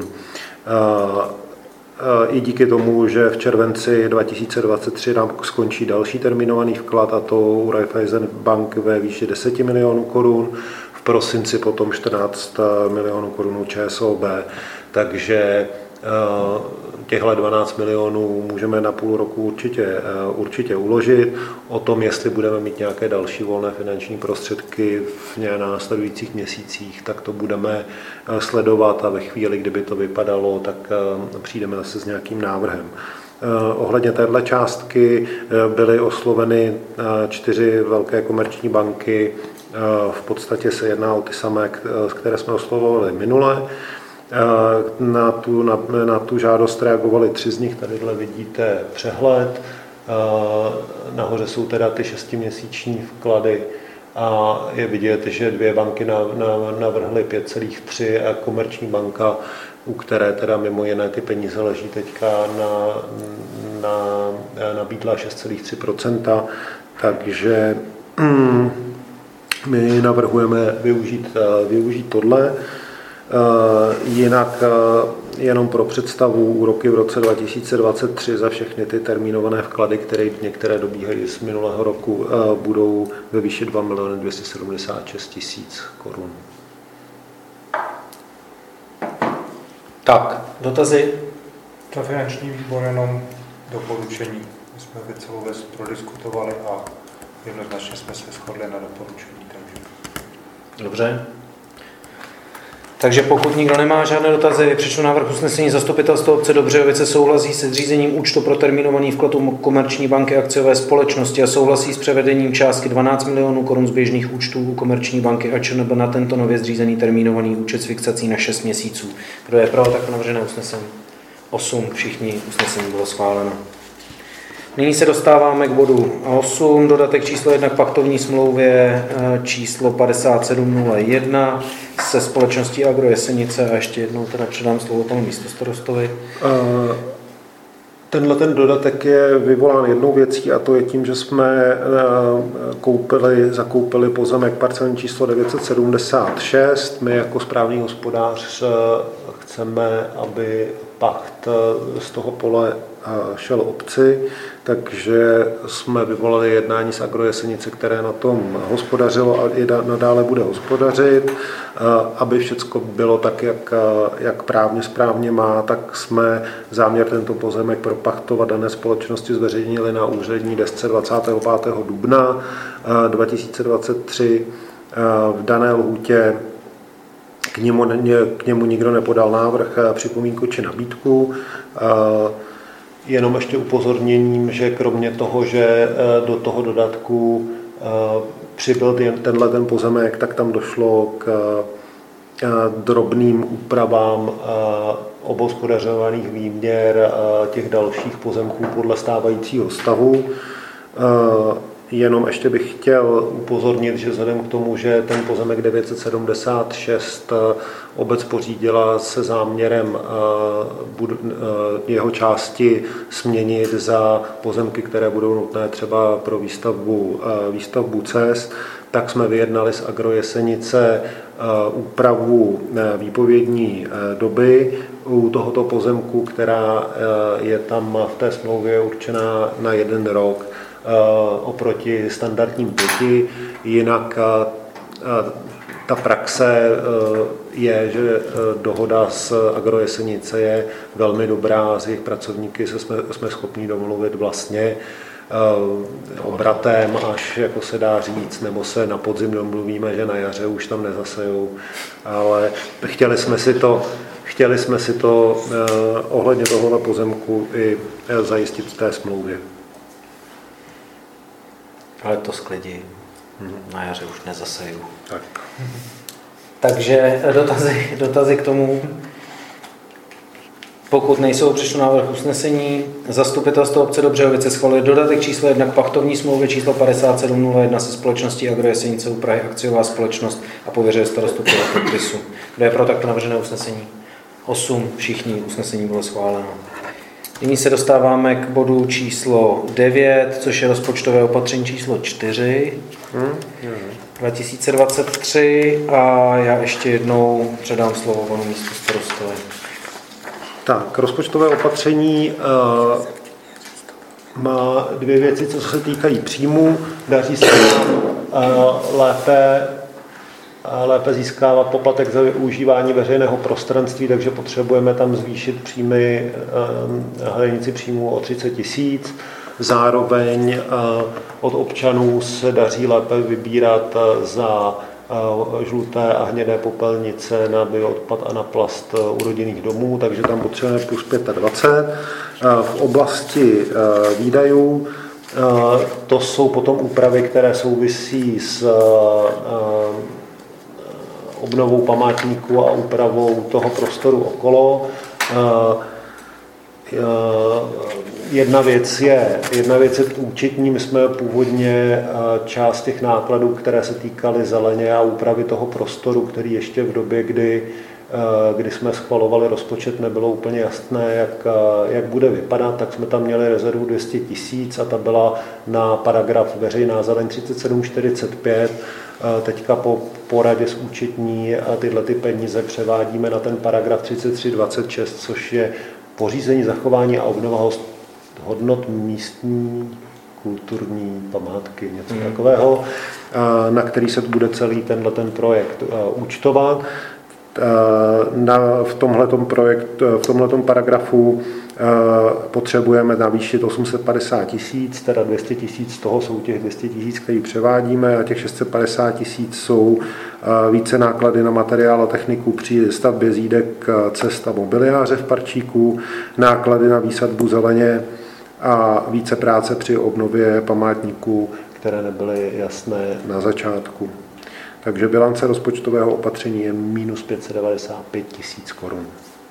I díky tomu, že v červenci dva tisíce dvacet tři nám skončí další termínovaný vklad, a to u Raiffeisen Bank ve výši deset milionů korun, v prosinci potom čtrnáct milionů korun u Č S O B, takže těchto dvanáct milionů můžeme na půl roku určitě, určitě uložit. O tom, jestli budeme mít nějaké další volné finanční prostředky v následujících měsících, tak to budeme sledovat a ve chvíli, kdyby to vypadalo, tak přijdeme zase s nějakým návrhem. Ohledně této částky byly osloveny čtyři velké komerční banky. V podstatě se jedná o ty samé, které jsme oslovovali minule. Na tu, na, na tu žádost reagovali tři z nich, tadyhle vidíte přehled. Nahoře jsou teda ty šestiměsíční vklady a je vidět, že dvě banky navrhly pět celá tři a Komerční banka, u které teda mimo jiné ty peníze leží teďka, na, na, nabídla šest celá tři procenta, takže mm, my navrhujeme využít, využít tohle. Jinak jenom pro představu, úroky v roce dva tisíce dvacet tři za všechny ty termínované vklady, které některé dobíhají z minulého roku, budou ve výši dva miliony dvě stě sedmdesát šest tisíc korun. Tak, dotazy? Za finanční výbor jenom doporučení. My jsme celou věc prodiskutovali a jednoznačně jsme se shodli na doporučení. Takže... Dobře. Takže pokud nikdo nemá žádné dotazy, přečtu návrh usnesení. Zastupitelstvo obce Dobřejovice souhlasí se zřízením účtu pro termínovaný vklad u Komerční banky akciové společnosti a souhlasí s převedením částky dvanáct milionů korun z běžných účtů u Komerční banky a Č N B na tento nově zřízený termínovaný účet s fixací na šest měsíců. Kdo je pro takto navržené usnesení? osm. Všichni usnesení bylo schváleno. Nyní se dostáváme k bodu osm, dodatek číslo jedna k paktovní smlouvě číslo padesát sedm nula jedna se společností Agro Jesenice a ještě jednou teda předám slovo panu místostarostovi. Tenhle ten dodatek je vyvolán jednou věcí a to je tím, že jsme koupili, zakoupili pozemek parcelní číslo devět set sedmdesát šest. My jako správný hospodář chceme, aby pacht z toho pole šel obci, takže jsme vyvolali jednání s Agro Jesenice, které na tom hospodařilo a i nadále bude hospodařit. Aby všechno bylo tak, jak, jak právně správně má, tak jsme záměr tento pozemek propachtovat dané společnosti zveřejnili na úřední desce dvacátého pátého dubna dva tisíce dvacet tři. V dané lhůtě k němu, k němu nikdo nepodal návrh, připomínku či nabídku. Jenom ještě upozorněním, že kromě toho, že do toho dodatku přibyl tenhle ten pozemek, tak tam došlo k drobným úpravám obhospodařovaných výměr těch dalších pozemků podle stávajícího stavu. Jenom ještě bych chtěl upozornit, že vzhledem k tomu, že ten pozemek devět set sedmdesát šest obec pořídila se záměrem jeho části směnit za pozemky, které budou nutné třeba pro výstavbu, výstavbu cest, tak jsme vyjednali s Agro Jesenice úpravu výpovědní doby u tohoto pozemku, která je tam v té smlouvě určená na jeden rok oproti standardním pěti. Jinak ta praxe je, že dohoda s Agro Jesenice je velmi dobrá, s jejich pracovníky se jsme, jsme schopni domluvit vlastně obratem, až jako se dá říct, nebo se na podzim domluvíme, že na jaře už tam nezasejou, ale chtěli jsme si to, chtěli jsme si to ohledně tohoto pozemku i zajistit v té smlouvě. Ale to sklidí. Na jaře už nezaseju. Tak. Takže dotazy, dotazy k tomu. Pokud nejsou, přečtu návrh usnesení. Zastupitelstvo obce Dobřehovice schvaluje dodatek číslo jedna k pachtovní smlouvě číslo padesát sedm nula jedna se společností Agro Jesenice u Prahy akciová společnost a pověřuje starostu podle podpisu. Kdo je pro takto navržené usnesení? osm. Všichni. Usnesení bylo schváleno. Nyní se dostáváme k bodu číslo devět, což je rozpočtové opatření číslo čtyři hmm, dva tisíce dvacet tři a já ještě jednou předám slovo panu místostarostovi. Tak, rozpočtové opatření uh, má dvě věci, co se týkají příjmů. Daří se nám uh, lépe lépe získávat poplatek za využívání veřejného prostranství, takže potřebujeme tam zvýšit příjmy, hranici příjmů o třicet tisíc. Zároveň od občanů se daří lépe vybírat za žluté a hnědé popelnice na bioodpad a na plast u rodinných domů, takže tam potřebujeme plus dvacet pět. V oblasti výdajů to jsou potom úpravy, které souvisí s obnovou památníku a úpravou toho prostoru okolo. Jedna věc je, jedna věc je účetní. My jsme původně část těch nákladů, které se týkaly zeleně a úpravy toho prostoru, který ještě v době, kdy, kdy jsme schvalovali rozpočet, nebylo úplně jasné, jak, jak bude vypadat, tak jsme tam měli rezervu dvě stě tisíc a ta byla na paragraf veřejná zeleň třicet sedm čtyřicet pět. Teďka po poradě s účetní a tyhle ty peníze převádíme na ten paragraf třicet tři dvacet šest, což je pořízení, zachování a obnova hodnot místní kulturní památky, něco hmm. takového, na který se bude celý tenhle ten projekt účtovat. Na, v tomhletom projektu, v tomhletom paragrafu potřebujeme navýšit osm set padesát tisíc, teda dvě stě tisíc z toho jsou těch dvě stě tisíc, který převádíme, a těch šest set padesát tisíc jsou více náklady na materiál a techniku při stavbě zídek, cest a mobiliáře v parčíku, náklady na výsadbu zeleně a více práce při obnově památníků, které nebyly jasné na začátku. Takže bilance rozpočtového opatření je minus pět set devadesát pět tisíc korun.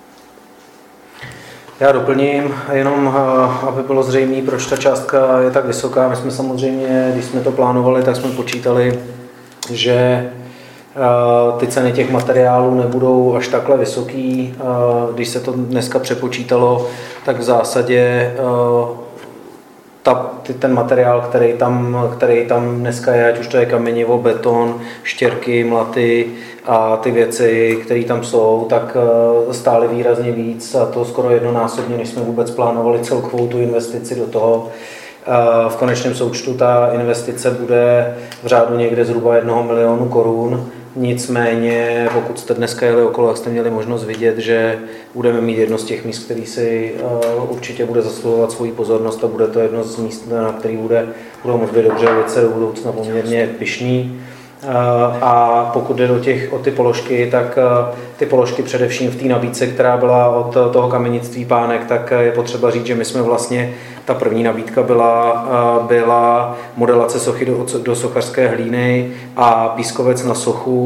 Já doplním, jenom aby bylo zřejmé, proč ta částka je tak vysoká. My jsme samozřejmě, když jsme to plánovali, tak jsme počítali, že ty ceny těch materiálů nebudou až takhle vysoký. Když se to dneska přepočítalo, tak v zásadě ta, ten materiál, který tam, který tam dneska je, ať už to je kamenivo, beton, štěrky, mlaty a ty věci, které tam jsou, tak stály výrazně víc, a to skoro jednonásobně, než jsme vůbec plánovali celkovou tu investici do toho. V konečném součtu ta investice bude v řádu někde zhruba jednoho milionu korun. Nicméně, pokud jste dneska jeli okolo, tak jste měli možnost vidět, že budeme mít jedno z těch míst, který si určitě bude zasluhovat svoji pozornost, a bude to jedno z míst, na který bude, budou moct být Dobřehovice do budoucna poměrně pyšný. A pokud jde do těch, o ty položky, tak ty položky především v té nabídce, která byla od toho kamenictví Pánek, tak je potřeba říct, že my jsme vlastně, ta první nabídka byla, byla modelace sochy do, do sochařské hlíny a pískovec na sochu.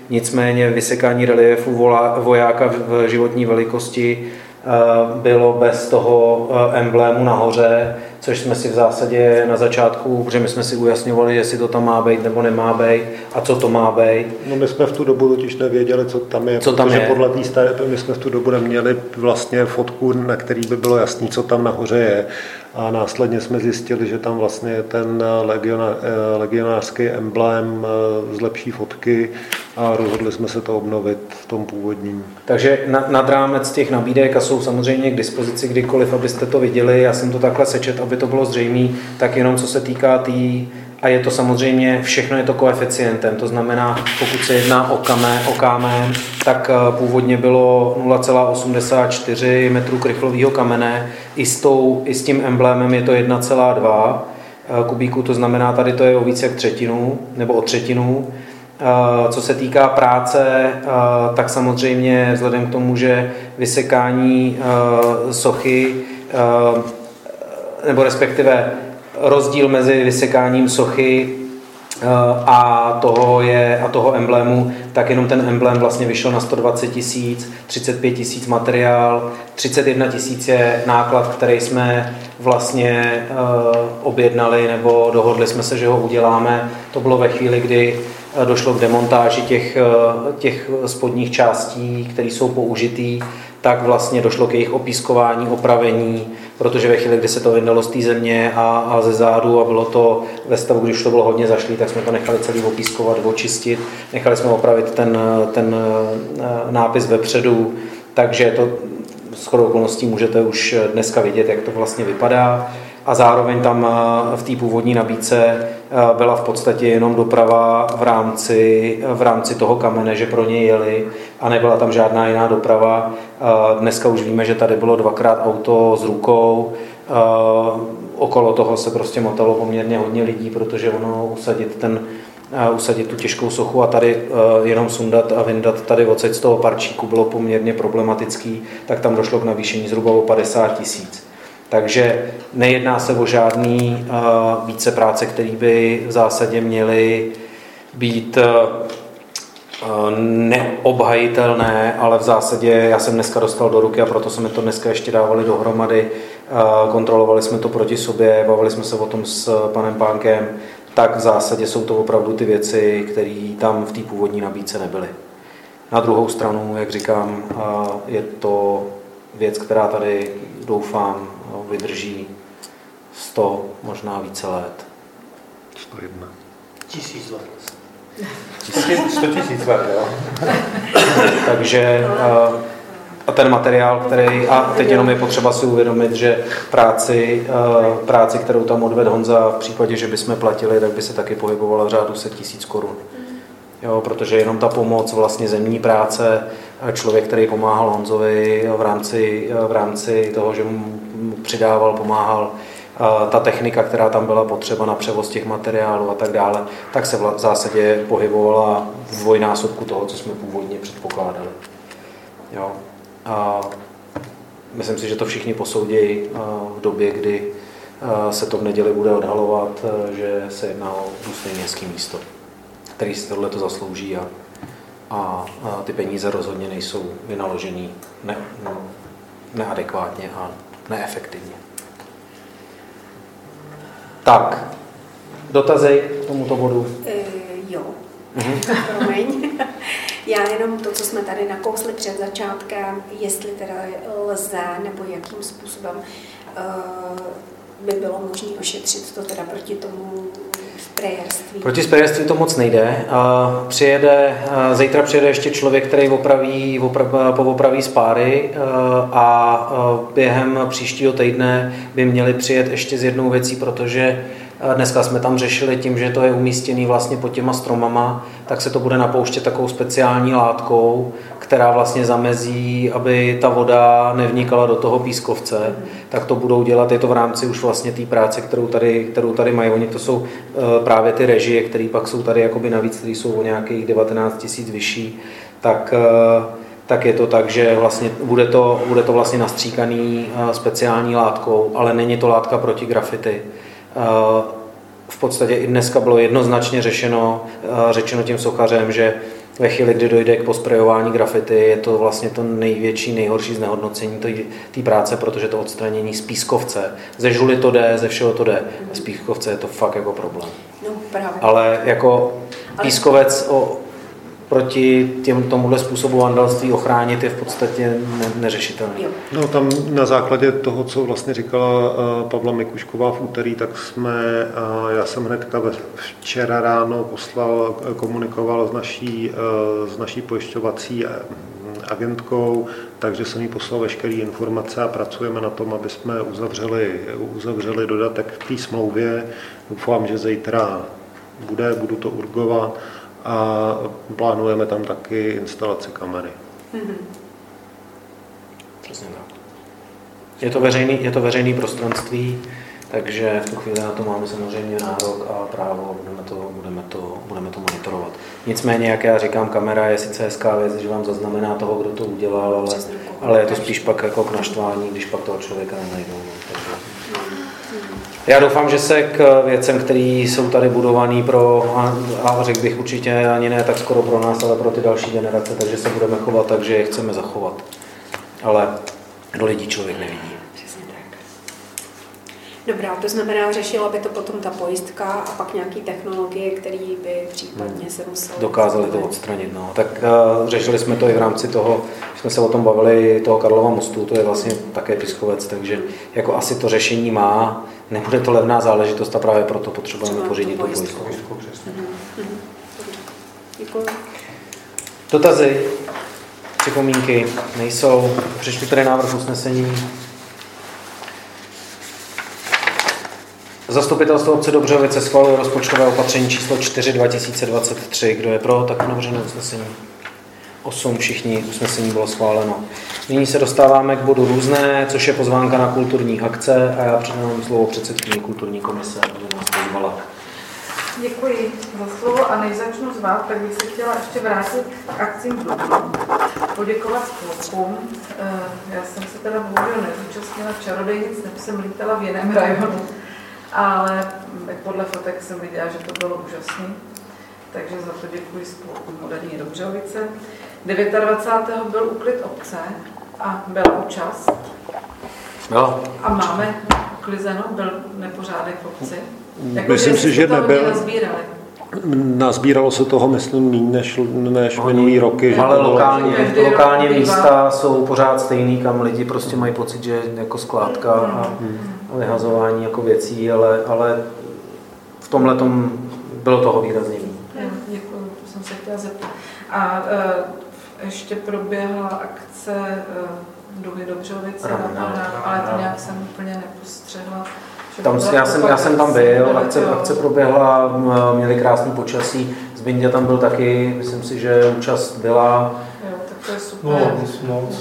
nicméně vysekání reliefu vojáka v životní velikosti bylo bez toho emblému nahoře, což jsme si v zásadě na začátku, protože my jsme si ujasňovali, jestli to tam má být nebo nemá být a co to má být. No my jsme v tu dobu totiž nevěděli, co tam je, co tam je. Podle té staré, my jsme v tu dobu neměli vlastně fotku, na který by bylo jasný, co tam nahoře je. A následně jsme zjistili, že tam vlastně je ten legiona, legionářský emblém z lepší fotky a rozhodli jsme se to obnovit v tom původním. Takže nad rámec těch nabídek a jsou samozřejmě k dispozici kdykoliv, abyste to viděli. Já jsem to takhle sečet, aby to bylo zřejmé, tak jenom co se týká té, tý, a je to samozřejmě, všechno je to koeficientem, to znamená, pokud se jedná o, kame, o kámen, tak původně bylo nula celá osmdesát čtyři metrů krychlového kamene, i s, tou, i s tím emblémem je to jedna celá dva kubíku, to znamená, tady to je o víc jak třetinu, nebo o třetinu. Co se týká práce, tak samozřejmě vzhledem k tomu, že vysekání sochy, nebo respektive rozdíl mezi vysekáním sochy a toho, je, a toho emblému, tak jenom ten emblém vlastně vyšel na sto dvacet tisíc, třicet pět tisíc materiál, třicet jedna tisíc je náklad, který jsme vlastně objednali nebo dohodli jsme se, že ho uděláme. To bylo ve chvíli, kdy došlo k demontáži těch, těch spodních částí, které jsou použitý, tak vlastně došlo k jejich opískování, opravení, protože ve chvíli, kdy se to vyndalo z té země a, a ze zádu a bylo to ve stavu, když to bylo hodně zašlý, tak jsme to nechali celý opískovat, očistit, nechali jsme opravit ten, ten nápis vepředu, takže to shodou okolností můžete už dneska vidět, jak to vlastně vypadá. A zároveň tam v té původní nabídce byla v podstatě jenom doprava v rámci, v rámci toho kamene, že pro něj jeli a nebyla tam žádná jiná doprava. Dneska už víme, že tady bylo dvakrát auto s rukou, okolo toho se prostě motalo poměrně hodně lidí, protože ono usadit, ten, usadit tu těžkou sochu a tady jenom sundat a vyndat tady odsaď z toho parčíku bylo poměrně problematický, tak tam došlo k navýšení zhruba o padesát tisíc. Takže nejedná se o žádný uh, více práce, které by v zásadě měly být uh, neobhajitelné, ale v zásadě já jsem dneska dostal do ruky a proto jsme to dneska ještě dávali dohromady. Uh, kontrolovali jsme to proti sobě, bavili jsme se o tom s panem Pánkem, tak v zásadě jsou to opravdu ty věci, které tam v té původní nabídce nebyly. Na druhou stranu, jak říkám, uh, je to věc, která tady doufám vydrží sto, možná více let. sto jedna. Tisíc let. sto tisíc let, jo. Takže a ten materiál, který, a teď jenom je potřeba si uvědomit, že práci, práci, kterou tam odvedl Honza, v případě, že bychom platili, tak by se taky pohybovala v řádu set tisíc korun. Jo, protože jenom ta pomoc vlastně zemní práce, člověk, který pomáhal Honzovi v rámci, v rámci toho, že mu přidával, pomáhal, ta technika, která tam byla potřeba na převoz těch materiálů a tak dále, tak se v zásadě pohybovala v dvojnásobku toho, co jsme původně předpokládali. Jo. A myslím si, že to všichni posoudí v době, kdy se to v neděli bude odhalovat, že se jedná o důstojné městské místo, který si tohleto zaslouží a, a, a ty peníze rozhodně nejsou vynaložený ne, no, neadekvátně a neefektivně. Tak, dotazy k tomuto bodu? E, jo, mm-hmm. Promiň. Já jenom to, co jsme tady nakousli před začátkem, jestli teda lze nebo jakým způsobem uh, by bylo možné ošetřit to teda proti tomu sprayerství. Proti sprayerství to moc nejde. Uh, přijede, uh, zítra přijede ještě člověk, který opraví, opra, poopraví spáry uh, a uh, během příštího týdne by měli přijet ještě s jednou věcí, protože dneska jsme tam řešili tím, že to je umístěný vlastně pod těma stromama, tak se to bude napouštět takovou speciální látkou, která vlastně zamezí, aby ta voda nevnikala do toho pískovce. Mm. Tak to budou dělat, je to v rámci už vlastně té práce, kterou tady, kterou tady mají. Oni to jsou uh, právě ty režie, které pak jsou tady jakoby navíc, které jsou o nějakých devatenáct tisíc vyšší, tak, uh, tak je to tak, že vlastně bude to, bude to vlastně nastříkaný uh, speciální látkou, ale není to látka proti grafity. V podstatě i dneska bylo jednoznačně řešeno, řečeno tím sochařem, že ve chvíli, kdy dojde k posprejování grafity, je to vlastně to největší, nejhorší znehodnocení té práce, protože to odstranění z pískovce. Ze žuly to jde, ze všeho to jde. A z pískovce je to fakt jako problém. No, právě. Ale jako pískovec o, proti těm, tomuhle způsobu vandalství ochránit je v podstatě ne, neřešitelný. No tam na základě toho, co vlastně říkala Pavla Mikušková v úterý, tak jsme, já jsem hnedka včera ráno poslal, komunikoval s naší, s naší pojišťovací agentkou, takže jsem jí poslal veškeré informace a pracujeme na tom, aby jsme uzavřeli, uzavřeli dodatek k té smlouvě. Doufám, že zítra bude, budu to urgovat. A plánujeme tam taky instalaci kamery. Mm-hmm. Přesně tak. Je to veřejný, je to veřejný prostranství, takže v tu chvíli na to máme samozřejmě nárok a právo a budeme to, budeme to, budeme to monitorovat. Nicméně, jak já říkám, kamera je sice hezká věc, že vám zaznamená toho, kdo to udělal, ale, ale je to spíš pak jako k naštvání, když pak toho člověka nenajdou. Takže... Já doufám, že se k věcem, které jsou tady budované pro, a řekl bych určitě ani ne tak skoro pro nás, ale pro ty další generace, takže se budeme chovat tak, že je chceme zachovat. Ale do lidí člověk nevidí. Přesně tak. Dobrá, to znamená, řešila by to potom ta pojistka a pak nějaké technologie, které by případně se musely... Dokázali to odstranit, no. Tak uh, řešili jsme to i v rámci toho, že jsme se o tom bavili, toho Karlova mostu, to je vlastně také pískovec, takže jako asi to řešení má. Nebude to levná záležitost a právě proto potřebujeme pořídit tu pojistku. Děkuji. Dotazy, připomínky nejsou. Přečtu tady návrh usnesení. Zastupitelstvo obce Dobřovice schvaluje rozpočtové opatření číslo čtyři dva tisíce dvacet tři. Kdo je pro tak navržené usnesení? osm, všichni, usnesení bylo schváleno. Nyní se dostáváme k bodu různé, což je pozvánka na kulturní akce a já předám slovo předsedkyni kulturní komise, aby nás pozvala. Děkuji za slovo a než začnu z vás, tak bych se chtěla ještě vrátit k akcím v Dubnu. Poděkovat spolkům. Já jsem se teda bohužel nezúčastnila čarodejnic, nebo jsem lítala v jiném rajonu, ale podle fotek jsem viděla, že to bylo úžasné. Takže za to děkuji spolku Moderní Dobřovice. dvacátého devátého byl úklid obce a byla účast. Byla. A máme uklizeno, byl nepořádek v obci. Jako Myslím si, že nebyl. Nazbírali. Nazbíralo se toho, myslím, méně než, než minulý roky. Ale lokálně, lokálně rok místa jsou pořád stejný, kam lidi prostě mají pocit, že je jako skládka a vyhazování jako věcí, ale, ale v tomhletom bylo toho výrazně méně. Děkuji, to jsem se chtěla zeptat. A uh, ještě proběhla akce uh, Duhy Dobřovice, ale to nějak jsem úplně nepostřehla. Tam, já, jsem, já jsem tam byl, akce, akce proběhla, měli krásný počasí, Zbindě tam byl taky, myslím si, že účast byla. Jo, tak to je super. No, moc.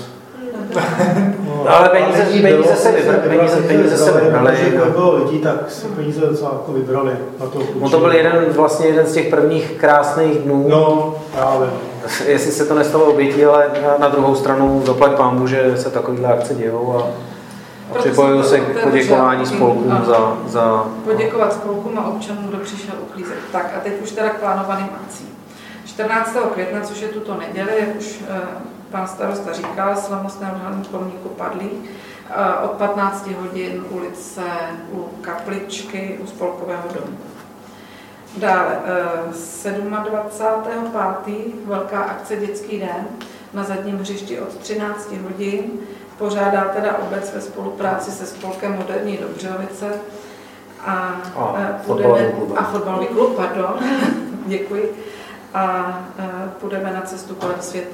No, ale peníze, peníze se vybrali. Peníze, peníze se vybrali. Když bylo lidí, tak se peníze docela jako vybrali na to. No to byl jeden, vlastně jeden z těch prvních krásných dnů. No, právě. Jestli se to nestalo obětí, ale na druhou stranu zaplať pánbu, že se takovýhle akce dějou a, a připojuju se k poděkování spolkům za, za... Poděkovat spolkům a občanům, kdo přišel uklízet. Tak a teď už teda k plánovaným akcím. čtrnáctého května, což je tuto neděli, jak už pan starosta říkal, slavnostné odhalení pomníku padlých. Od patnácti hodin ulice u kapličky, u spolkového domu. Dále dvacátého sedmého pátého velká akce Dětský den na Zadním hřišti od třinácti hodin. Pořádá teda obec ve spolupráci se spolkem Moderní Dobřovice a, a, půjdeme, a fotbalový klub, pardon, děkuji. A, a půjdeme na cestu kolem světa.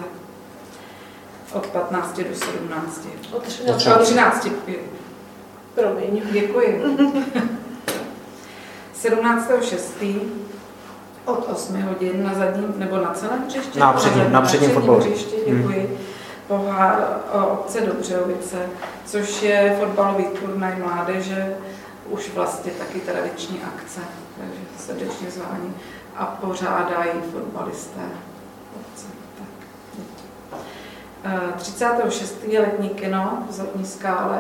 Od patnácti do sedmnácti. Od třinácti. Od třinácti. Promiň. Děkuji. sedmnáctého šestého od osmi hodin na zadním, nebo na celém hřišti? Na předním, na předním fotbalu. hřišti, děkuji. Hmm. Pohár obce Dobřovice, což je fotbalový turnaj mládeže, už vlastně taky tradiční akce, takže srdečně zvání a pořádají fotbalisté obce. Tak. třicátého šestého je letní kino v Zlatní skále,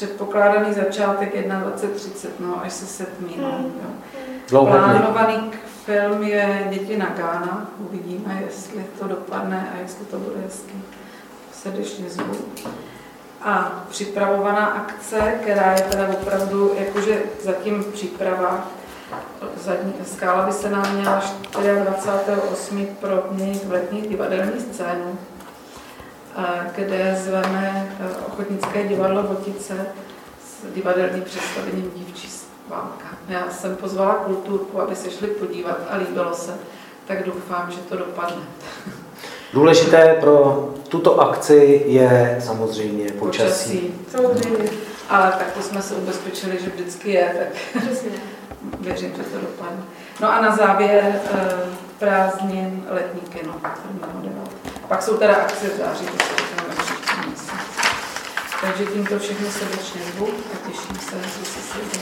předpokládaný začátek dvacet jedna třicet, no až se setmí. No, Plánovaný film je Děti na Gána. Uvidíme, jestli to dopadne a jestli to bude hezky. Srdečně zvu. A připravovaná akce, která je teda opravdu, jakože zatím příprava, zadní, Skála by se nám měla dvacátého osmého proměnit v letní divadelní scénu, kde zveme Ochotnické divadlo Votice s divadelním představením Dívčí válka. Já jsem pozvala kulturku, aby se šli podívat a líbilo se, tak doufám, že to dopadne. Důležité pro tuto akci je samozřejmě počasí. Samozřejmě. Ale tak to jsme se ubezpečili, že vždycky je, tak věřím, že to dopadne. No a na závěr prázdnin letní kino. Pak jsou teda akce v září, to se dostaneme příští měsíc. Takže tímto všechno srdečně zvu a těším se, že se sejdeme.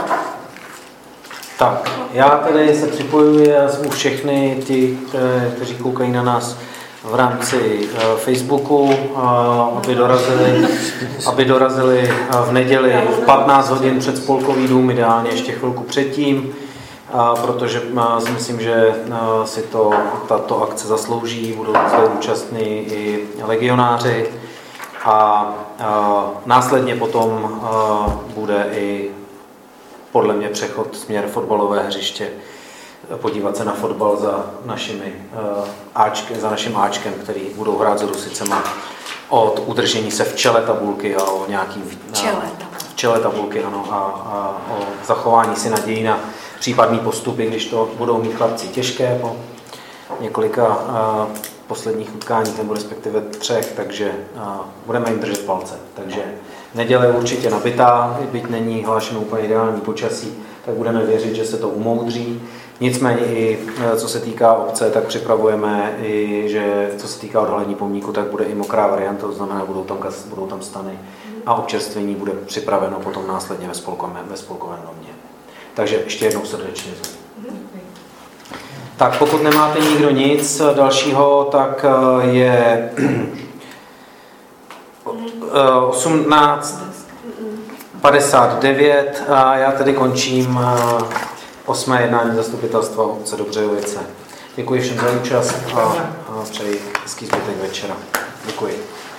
Tak, já tady se připojuji a zvu všechny ti, kteří koukají na nás v rámci Facebooku, aby dorazili, aby dorazili v neděli v patnáct hodin před Spolkový dům, ideálně ještě chvilku předtím, protože si myslím, že si to, tato akce zaslouží, budou zde účastní i legionáři a následně potom bude i podle mě přechod směr fotbalové hřiště, podívat se na fotbal za, našimi, uh, áčky, za naším áčkem, který budou hrát s Rusicema od udržení se v čele tabulky a o nějaký uh, čele. v čele tabulky, ano, a, a o zachování si nadějí na případný postupy, když to budou mít chlapci těžké po několika uh, posledních utkáních, nebo respektive třech, takže uh, budeme jim držet palce. Takže neděle je určitě nabitá, byť není hlášeno úplně ideální počasí, tak budeme věřit, že se to umoudří. Nicméně i co se týká obce, tak připravujeme i, že co se týká odhalení pomníku, tak bude i mokrá varianta, to znamená, budou tam, budou tam stany a občerstvení bude připraveno potom následně ve spolkovém, ve spolkovém domě. Takže ještě jednou srdečně zvu. Tak pokud nemáte nikdo nic dalšího, tak je osmnáct padesát devět a já tedy končím osmé jednání zastupitelstva obce Dobřejovice. Děkuji všem za účast a, a přeji hezký zbytek večera. Děkuji.